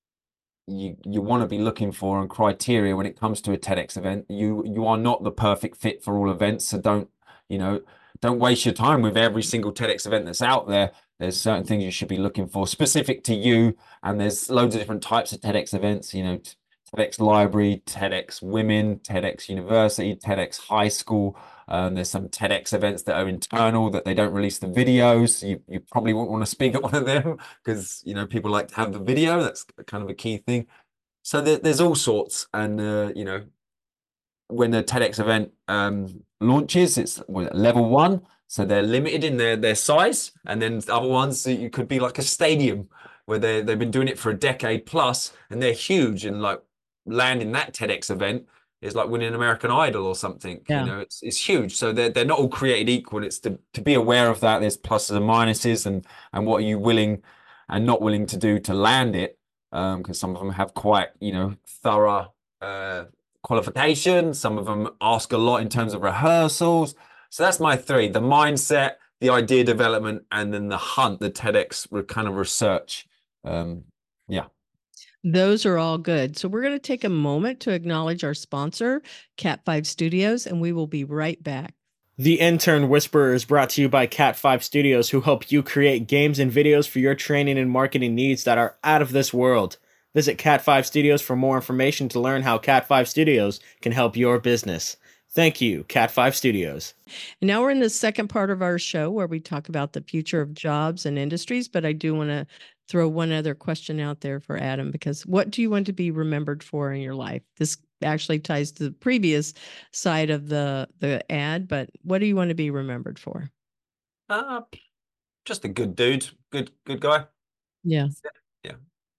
you you want to be looking for and criteria when it comes to a TEDx event. You you are not the perfect fit for all events, so don't you know don't waste your time with every single TEDx event that's out there. There's certain things you should be looking for specific to you, and there's loads of different types of TEDx events. You know, TEDx Library, TEDx Women, TEDx University, TEDx High School. Um, there's some TEDx events that are internal that they don't release the videos. You you probably won't want to speak at one of them because you know people like to have the video. That's kind of a key thing. So there, there's all sorts, and uh, you know when the TEDx event um, launches, it's level one, so they're limited in their their size, and then the other ones you could be like a stadium where they they've been doing it for a decade plus, and they're huge, and like landing that TEDx event is like winning American Idol or something. You Yeah. know, it's it's huge. So they're they're not all created equal. It's to to be aware of that. There's pluses and minuses, and and what are you willing and not willing to do to land it. Um, because some of them have quite, you know, thorough uh qualification. Some of them ask a lot in terms of rehearsals. So that's my three: the mindset, the idea development, and then the hunt, the TEDx kind of research. Um, yeah. Those are all good. So we're going to take a moment to acknowledge our sponsor, Cat five Studios, and we will be right back. The Intern Whisperer is brought to you by Cat five Studios, who help you create games and videos for your training and marketing needs that are out of this world. Visit Cat five Studios for more information to learn how Cat five Studios can help your business. Thank you, Cat five Studios. And now we're in the second part of our show where we talk about the future of jobs and industries, but I do want to throw one other question out there for Adam, because what do you want to be remembered for in your life? This actually ties to the previous side of the the ad, but what do you want to be remembered for? Uh, just a good dude, good good guy. Yeah. Yeah.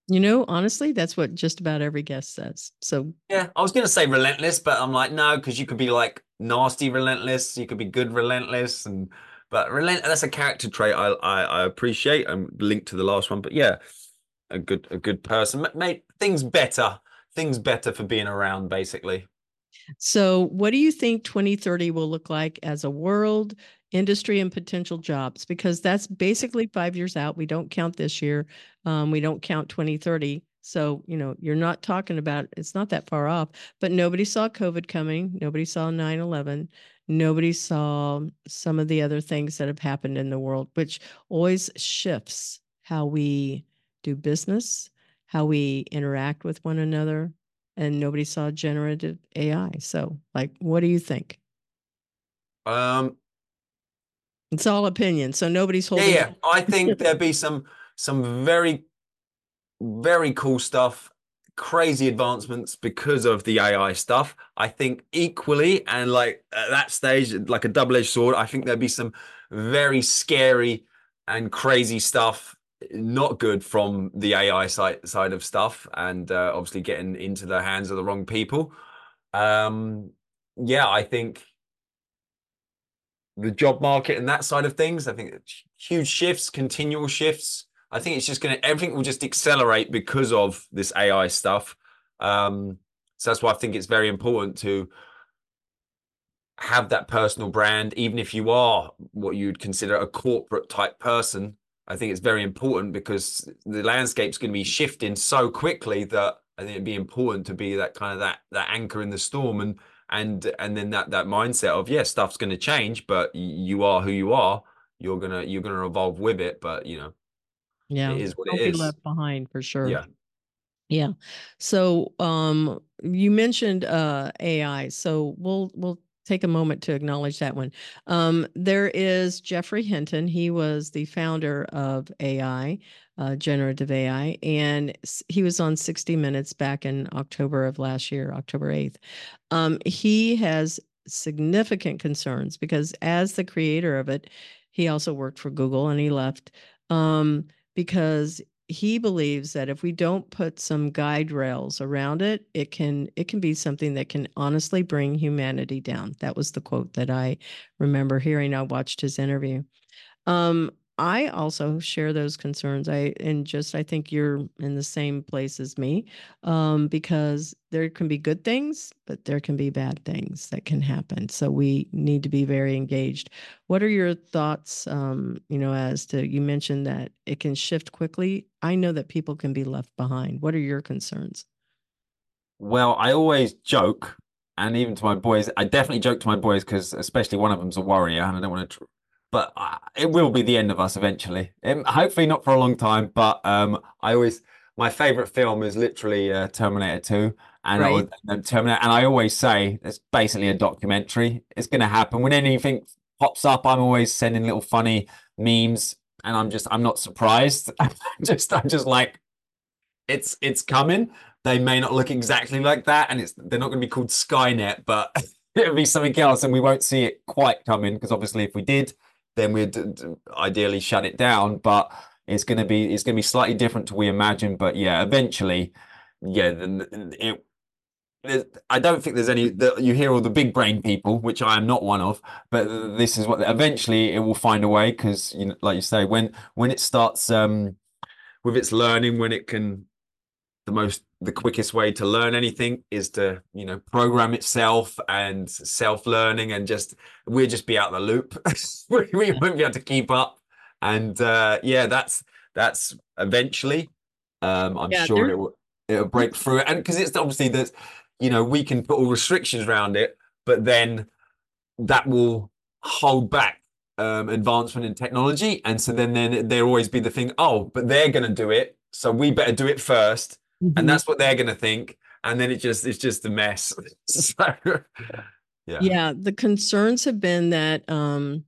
You know, honestly, that's what just about every guest says. So Yeah, I was going to say relentless, but I'm like, no, because you could be like nasty relentless, you could be good relentless, and but relent that's a character trait I I, I appreciate. I'm linked to the last one, but yeah, a good a good person, mate. Things better, things better for being around, basically. So, what do you think twenty thirty will look like as a world, industry, and potential jobs? Because that's basically five years out. We don't count this year. Um, we don't count twenty thirty. So, you know, you're not talking about it's not that far off, but nobody saw COVID coming. Nobody saw nine eleven. Nobody saw some of the other things that have happened in the world, which always shifts how we do business, how we interact with one another, and nobody saw generative A I. So, like, what do you think? Um, It's all opinion. So nobody's yeah, holding. yeah. I think there'd be some some very very cool stuff, crazy advancements because of the A I stuff. I think equally, and like at that stage, like a double-edged sword, I think there'd be some very scary and crazy stuff, not good from the A I side side of stuff, and uh, obviously getting into the hands of the wrong people. Um, yeah, I think the job market and that side of things, I think huge shifts, continual shifts. I think it's just going to, everything will just accelerate because of this A I stuff. Um, so that's why I think it's very important to have that personal brand, even if you are what you'd consider a corporate type person. I think it's very important because the landscape's going to be shifting so quickly that I think it'd be important to be that kind of that that anchor in the storm, and and and then that that mindset of yeah, stuff's going to change, but you are who you are. You're gonna you're gonna evolve with it, but you know Yeah. it is what it Don't be is. left behind for sure. Yeah. Yeah. So um you mentioned uh A I. So we'll we'll take a moment to acknowledge that one. Um there is Jeffrey Hinton. He was the founder of A I, uh, generative A I, and he was on sixty minutes back in October of last year, October eighth. Um he has significant concerns because as the creator of it, he also worked for Google and he left um because he believes that if we don't put some guide rails around it, it can it can be something that can honestly bring humanity down. That was the quote that I remember hearing. I watched his interview. Um, I also share those concerns. I and just I think you're in the same place as me, um, because there can be good things, but there can be bad things that can happen. So we need to be very engaged. What are your thoughts? Um, you know, as to you mentioned that it can shift quickly. I know that people can be left behind. What are your concerns? Well, I always joke, and even to my boys, I definitely joke to my boys because especially one of them's a warrior, and I don't want to. But uh, it will be the end of us eventually. Um, hopefully not for a long time. But um, I always my favorite film is literally uh, Terminator two, and I Right. was and Terminator, and I always say it's basically a documentary. It's going to happen when anything pops up. I'm always sending little funny memes, and I'm just I'm not surprised. just I'm just like it's it's coming. They may not look exactly like that, and it's they're not going to be called Skynet, but it'll be something else, and we won't see it quite coming because obviously, if we did, then we'd ideally shut it down. But it's going to be it's going to be slightly different to we imagine. But yeah, eventually, yeah, it. I don't think there's any that you hear all the big brain people, which I am not one of, but this is what eventually it will find a way because you know, like you say, when when it starts um with its learning, when it can the most the quickest way to learn anything is to you know program itself and self-learning and just we'll just be out the loop. we, we won't be able to keep up, and uh yeah that's that's eventually um I'm Yeah, sure there's it will it'll break through it, and because it's obviously that you know we can put all restrictions around it, but then that will hold back um advancement in technology, and so then then there'll always be the thing, oh but they're going to do it, so we better do it first, and Mhm. that's what they're going to think, and then it just it's just a mess. So yeah. Yeah, the concerns have been that um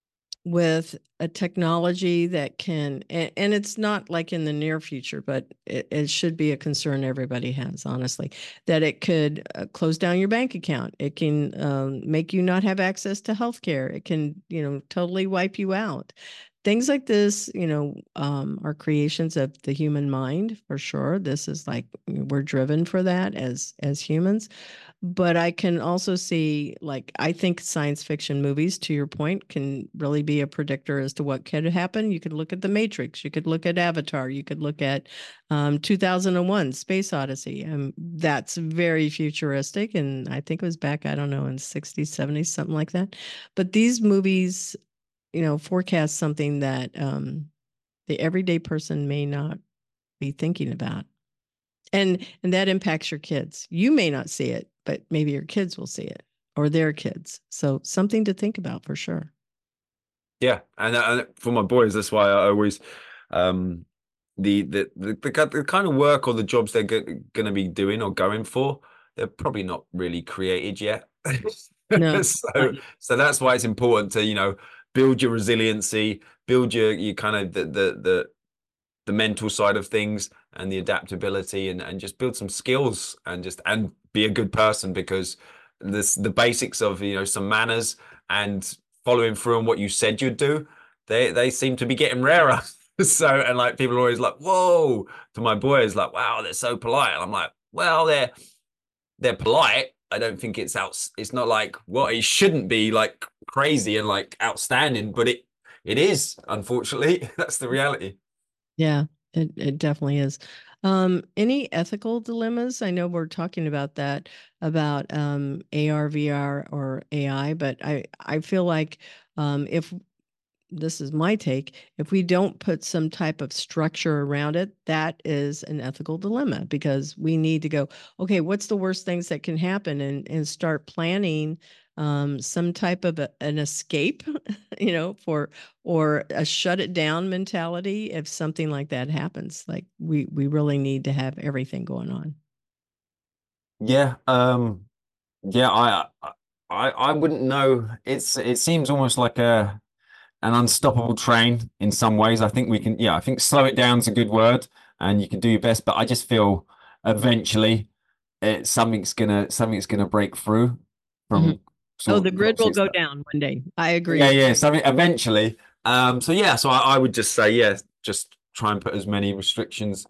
with a technology that can and, and it's not like in the near future, but it, it should be a concern everybody has, honestly, that it could uh, close down your bank account. It can um, make you not have access to healthcare. It can, you know, totally wipe you out. things like this, you know, um, are creations of the human mind for sure. This is like we're driven for that as as humans. But I can also see, like, I think science fiction movies, to your point, can really be a predictor as to what could happen. You could look at The Matrix, you could look at Avatar, you could look at um, two thousand one, Space Odyssey. Um, that's very futuristic. And I think it was back, I don't know, in sixties, seventies, something like that. But these movies, you know, forecast something that um, the everyday person may not be thinking about. And and that impacts your kids. You may not see it, but maybe your kids will see it or their kids. So something to think about for sure. Yeah, and, uh, for my boys, that's why I always um the the the, the, the kind of work or the jobs they're go going to be doing or going for, they're probably not really created yet. No. so so that's why it's important to, you know, build your resiliency, build your you kind of the the the the mental side of things and the adaptability, and and just build some skills and just and be a good person, because this the basics of, you know, some manners and following through on what you said you'd do, they they seem to be getting rarer. So, and like people are always like, whoa, to my boys, like, wow, they're so polite. And I'm like, well, they're they're polite. I don't think it's out it's not like what well, it shouldn't be like crazy and like outstanding, but it it is, unfortunately. That's the reality. Yeah, it, it definitely is. Um, any ethical dilemmas? I know we're talking about that, about um, A R, V R, or A I, but I, I feel like um, if this is my take, if we don't put some type of structure around it, that is an ethical dilemma, because we need to go, okay, what's the worst things that can happen, and, and start planning um, some type of a, an escape, you know, for, or a shut it down mentality if something like that happens. Like we, we really need to have everything going on. Yeah. Um, yeah, I, I, I wouldn't know. It's, it seems almost like a, an unstoppable train in some ways. I think we can, yeah, I think slow it down is a good word, and you can do your best, but I just feel eventually it, something's gonna, something's gonna break through from Mm-hmm. Oh, sort the of, grid will obviously go it's- down one day. I agree. Yeah, yeah, something eventually. Um, so yeah, so I, I would just say, yeah, just try and put as many restrictions,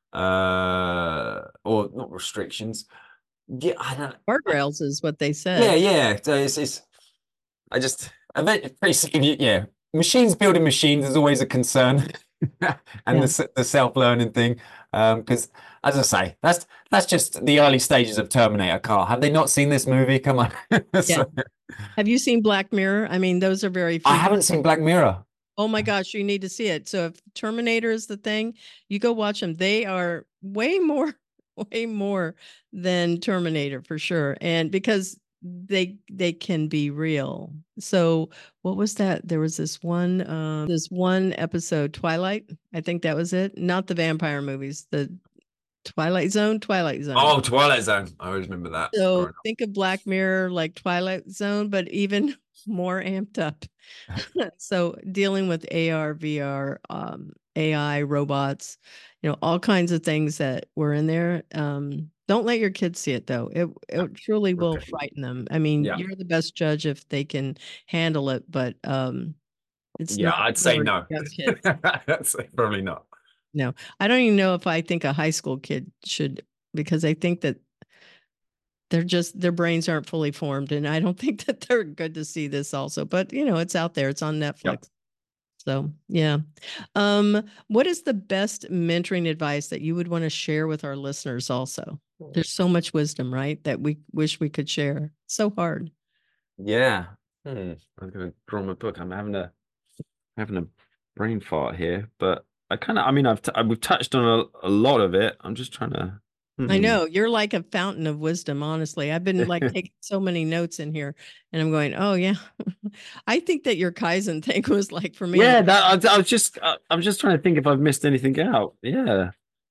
uh, or not restrictions. Yeah, I don't. Guardrails is what they Yeah, said. yeah. So it's, it's I just, event basically, yeah. Machines building machines is always a concern, and Yeah. the the self-learning thing, um, because as I say, that's that's just the early stages of Terminator. Carl, have they not seen this movie? Come on. Yeah. So, Have you seen Black Mirror? I mean, those are very I future. haven't seen Black Mirror. Oh my gosh, you need to see it. So if Terminator is the thing, you go watch them. They are way more, way more than Terminator for sure. And because they they can be real. So what was that? There was this one um this one episode, Twilight. I think that was it. Not the vampire movies, the Twilight Zone, Twilight Zone. Oh, Twilight Zone. I always remember that. So think of Black Mirror like Twilight Zone, but even more amped up. So dealing with A R, V R, um, A I, robots, you know, all kinds of things that were in there. Um, don't let your kids see it though. It it truly will Okay. frighten them. I mean, Yeah. you're the best judge if they can handle it, but um, it's Yeah, not I'd say for no. young kids. That's probably not. No, I don't even know if I think a high school kid should, because I think that they're just, their brains aren't fully formed, and I don't think that they're good to see this also. But you know, it's out there, it's on Netflix. Yep. So yeah. Um, what is the best mentoring advice that you would want to share with our listeners also? There's so much wisdom, right, that we wish we could share. So hard. Yeah. Hmm. I'm gonna draw my book. I'm having a having a brain fart here, but I kind of, I mean, I've t we've touched on a, a lot of it. I'm just trying to. I Hmm. know you're like a fountain of wisdom, honestly. I've been like taking so many notes in here, and I'm going, oh yeah. I think that your Kaizen thing was like for me. Yeah, that I, I was just I, I'm just trying to think if I've missed anything out. Yeah.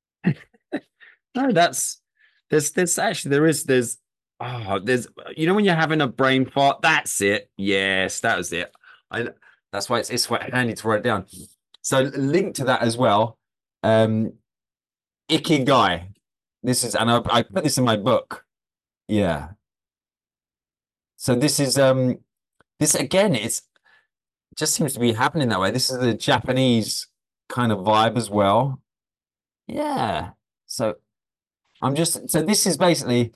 No, that's there's there's actually there is there's oh there's you know when you're having a brain fart, that's it. Yes, that was it. I that's why it's it's quite handy to write it down. So linked to that as well, um, Ikigai. This is, and I, I put this in my book. Yeah. So this is um this again, it's just seems to be happening that way. This is a Japanese kind of vibe as well. Yeah. So I'm just so this is basically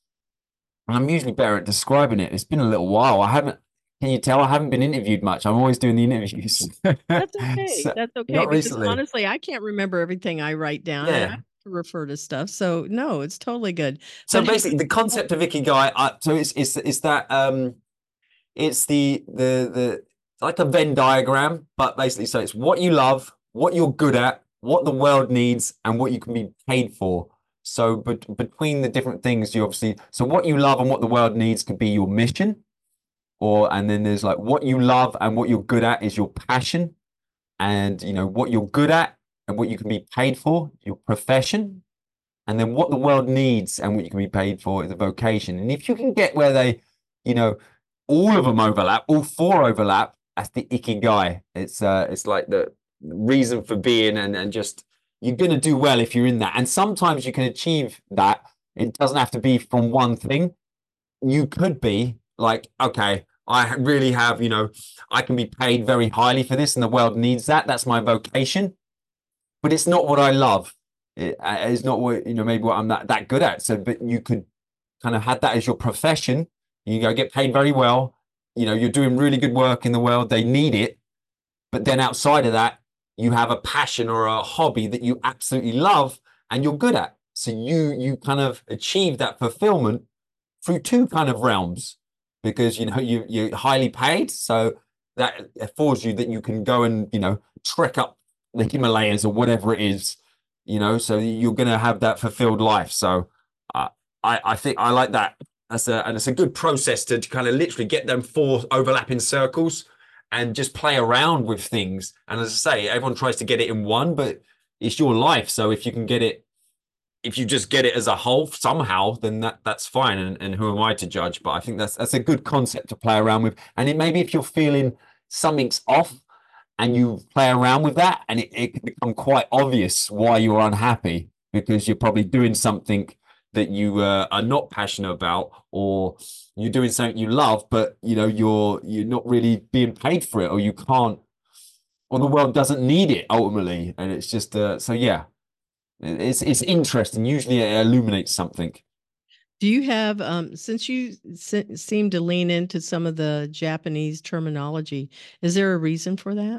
I'm usually better at describing it. It's been a little while. I haven't, can you tell I haven't been interviewed much? I'm always doing the interviews. That's okay. So, That's okay not because recently. honestly, I can't remember everything I write down, and I Yeah. have to refer to stuff. So no, it's totally good. So But hey, basically the concept of Ikigai, uh, so it's it's it's that um it's the the the like a Venn diagram, but basically so it's what you love, what you're good at, what the world needs, and what you can be paid for. So but between the different things you obviously so what you love and what the world needs could be your mission, or and then there's like what you love and what you're good at is your passion, and you know what you're good at and what you can be paid for, your profession, and then what the world needs and what you can be paid for is a vocation. And if you can get where they, you know, all of them overlap, all four overlap, that's the ikigai. It's uh, it's like the reason for being, and and just you're gonna do well if you're in that. And sometimes you can achieve that. It doesn't have to be from one thing. You could be like, okay, I really have, you know, I can be paid very highly for this, and the world needs that. That's my vocation, but it's not what I love. It, it's not what, you know, maybe what I'm that, that good at. So, but you could kind of have that as your profession. You go get paid very well. You know, you're doing really good work in the world. They need it. But then outside of that, you have a passion or a hobby that you absolutely love and you're good at. So you you kind of achieve that fulfillment through two kind of realms, because you know you you're highly paid. So that affords you that you can go and, you know, trek up the Himalayas or whatever it is, you know, so you're going to have that fulfilled life. So uh, I, I think I like that. That's a, and it's a good process to, to kind of literally get them four overlapping circles and just play around with things. And as I say, everyone tries to get it in one, but it's your life. So if you can get it, if you just get it as a whole somehow, then that that's fine. And, and who am I to judge? But I think that's that's a good concept to play around with. And it maybe if you're feeling something's off, and you play around with that, and it, it can become quite obvious why you're unhappy, because you're probably doing something that you uh, are not passionate about, or you're doing something you love, but you know you're you're not really being paid for it, or you can't, or the world doesn't need it ultimately, and it's just uh, so yeah, it's it's interesting. Usually it illuminates something. do you have, um, since you se- seem to lean into some of the Japanese terminology, is there a reason for that?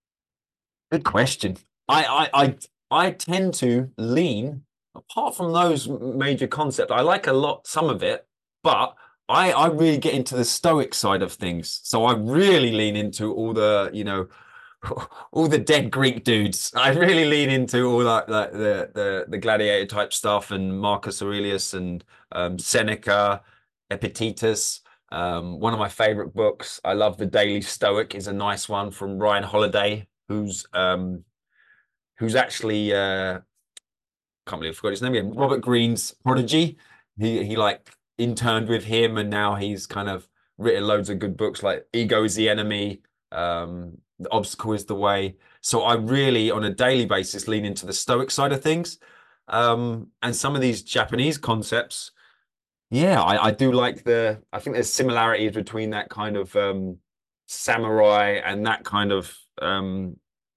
Good question. I I I, I tend to lean, apart from those major concepts. I like a lot some of it, but I I really get into the Stoic side of things. So I really lean into all the, you know, all the dead Greek dudes. I really lean into all that, that the the the gladiator type stuff, and Marcus Aurelius, and um, Seneca, Epictetus. Um, one of my favorite books, I love The Daily Stoic, is a nice one from Ryan Holiday, who's um, who's actually uh, can't believe I forgot his name again. Robert Greene's prodigy. He he like interned with him, and now he's kind of written loads of good books like Ego is the Enemy, um, The Obstacle is the Way. So I really, on a daily basis, lean into the Stoic side of things, um, and some of these Japanese concepts. Yeah, I, I do like the. I think there's similarities between that kind of um, samurai and that kind of um,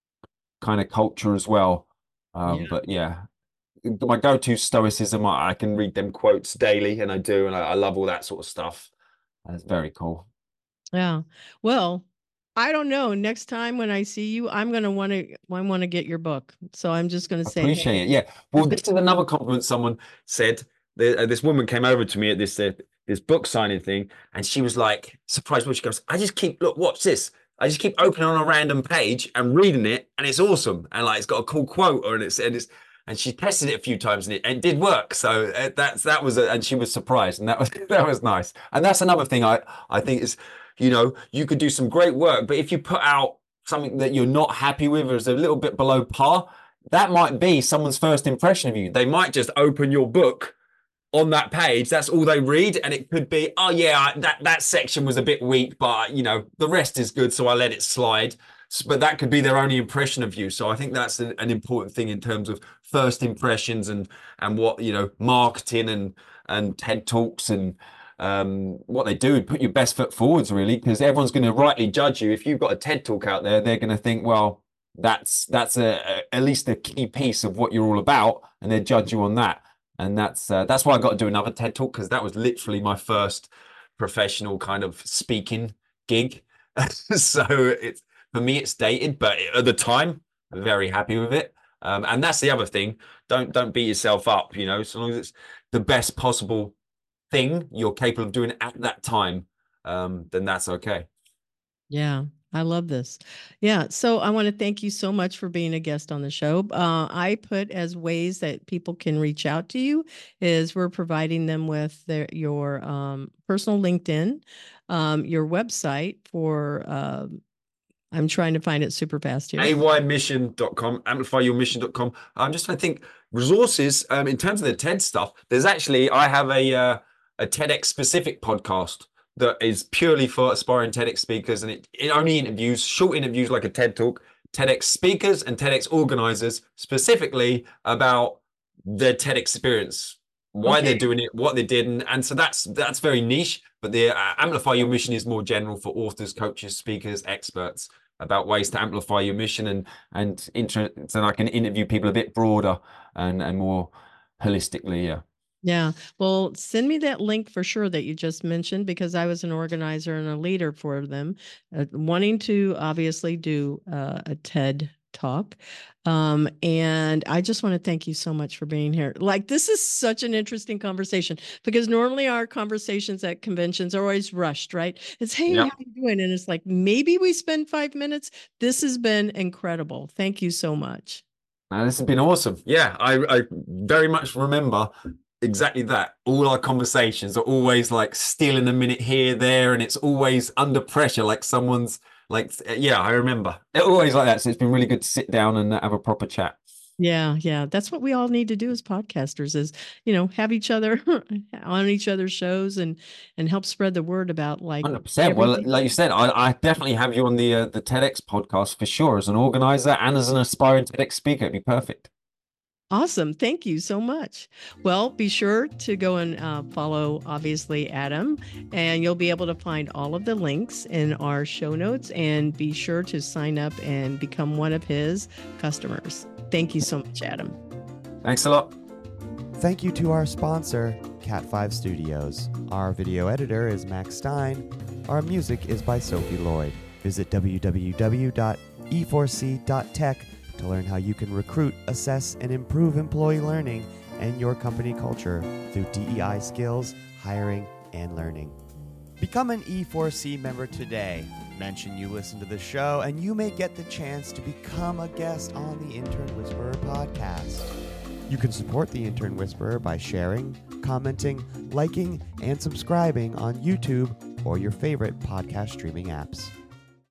kind of culture as well. Um, Yeah. but yeah, my go-to stoicism, I, I can read them quotes daily, and I do, and I, I love all that sort of stuff. That's very cool. Yeah. Well, I don't know. Next time when I see you, I'm gonna want to I want to get your book. So I'm just gonna say, Appreciate hey, it. Yeah. Well, this is another compliment someone said. The, uh, this woman came over to me at this uh, this book signing thing, and she was like surprised. When she goes, I just keep look, watch this. I just keep opening on a random page and reading it, and it's awesome. And like it's got a cool quote, or and it's and it's and she tested it a few times, and it, and it did work. So uh, that's that was a, and she was surprised, and that was that was nice. And that's another thing I I think is, you know, you could do some great work, but if you put out something that you're not happy with, or is a little bit below par, that might be someone's first impression of you. They might just open your book on that page. That's all they read, and it could be, oh yeah, that that section was a bit weak, but you know the rest is good, so I let it slide. But that could be their only impression of you. So I think that's an, an important thing in terms of first impressions, and and what, you know, marketing and and TED Talks and um, what they do, put your best foot forwards, really, because everyone's going to rightly judge you. If you've got a TED Talk out there, they're going to think, well, that's that's a, a, at least a key piece of what you're all about, and they judge you on that. And that's uh, that's why I got to do another TED Talk, because that was literally my first professional kind of speaking gig. So it's for me, it's dated, but at the time, I'm very happy with it. Um, and that's the other thing. Don't don't beat yourself up. You know, so long as it's the best possible thing you're capable of doing at that time, um, then that's okay. Yeah, I love this. Yeah, so I want to thank you so much for being a guest on the show. Uh, I put as ways that people can reach out to you is we're providing them with their, your um, personal LinkedIn, um, your website for, uh, I'm trying to find it super fast here. A Y mission dot com, amplify your mission dot com. I'm just trying to think resources um, in terms of the TED stuff. There's actually, I have a, uh, a TEDx specific podcast that is purely for aspiring TEDx speakers, and it, it only interviews short interviews like a TED Talk, TEDx speakers and TEDx organizers specifically about their TED experience, why okay. they're doing it, what they did, and, and so that's that's very niche. But the uh, Amplify Your Mission is more general for authors, coaches, speakers, experts about ways to amplify your mission, and and inter- so I can interview people a bit broader and and more holistically. Yeah. Yeah. Well, send me that link for sure that you just mentioned, because I was an organizer and a leader for them, uh, wanting to obviously do uh, a TED Talk. Um, and I just want to thank you so much for being here. Like, this is such an interesting conversation, because normally our conversations at conventions are always rushed, right? It's, hey, yep. how you doing? And it's like, maybe we spend five minutes. This has been incredible. Thank you so much. Now, this has been awesome. Yeah, I, I very much remember exactly that. All our conversations are always like stealing a minute here, there, and it's always under pressure. Like someone's like, yeah, I remember. It's always like that. So it's been really good to sit down and have a proper chat. Yeah, yeah. That's what we all need to do as podcasters is, you know, have each other on each other's shows and and help spread the word about like one hundred percent. Well, like you said, I, I definitely have you on the uh, the TEDx podcast for sure, as an organizer and as an aspiring TEDx speaker. It'd be perfect. Awesome. Thank you so much. Well, be sure to go and uh, follow, obviously, Adam, and you'll be able to find all of the links in our show notes, and be sure to sign up and become one of his customers. Thank you so much, Adam. Thanks a lot. Thank you to our sponsor, Cat five Studios. Our video editor is Max Stein. Our music is by Sophie Lloyd. Visit w w w dot e four c dot tech to learn how you can recruit, assess, and improve employee learning and your company culture through D E I skills, hiring, and learning. Become an E four C member today. Mention you listen to the show, and you may get the chance to become a guest on the Intern Whisperer podcast. You can support the Intern Whisperer by sharing, commenting, liking, and subscribing on YouTube or your favorite podcast streaming apps.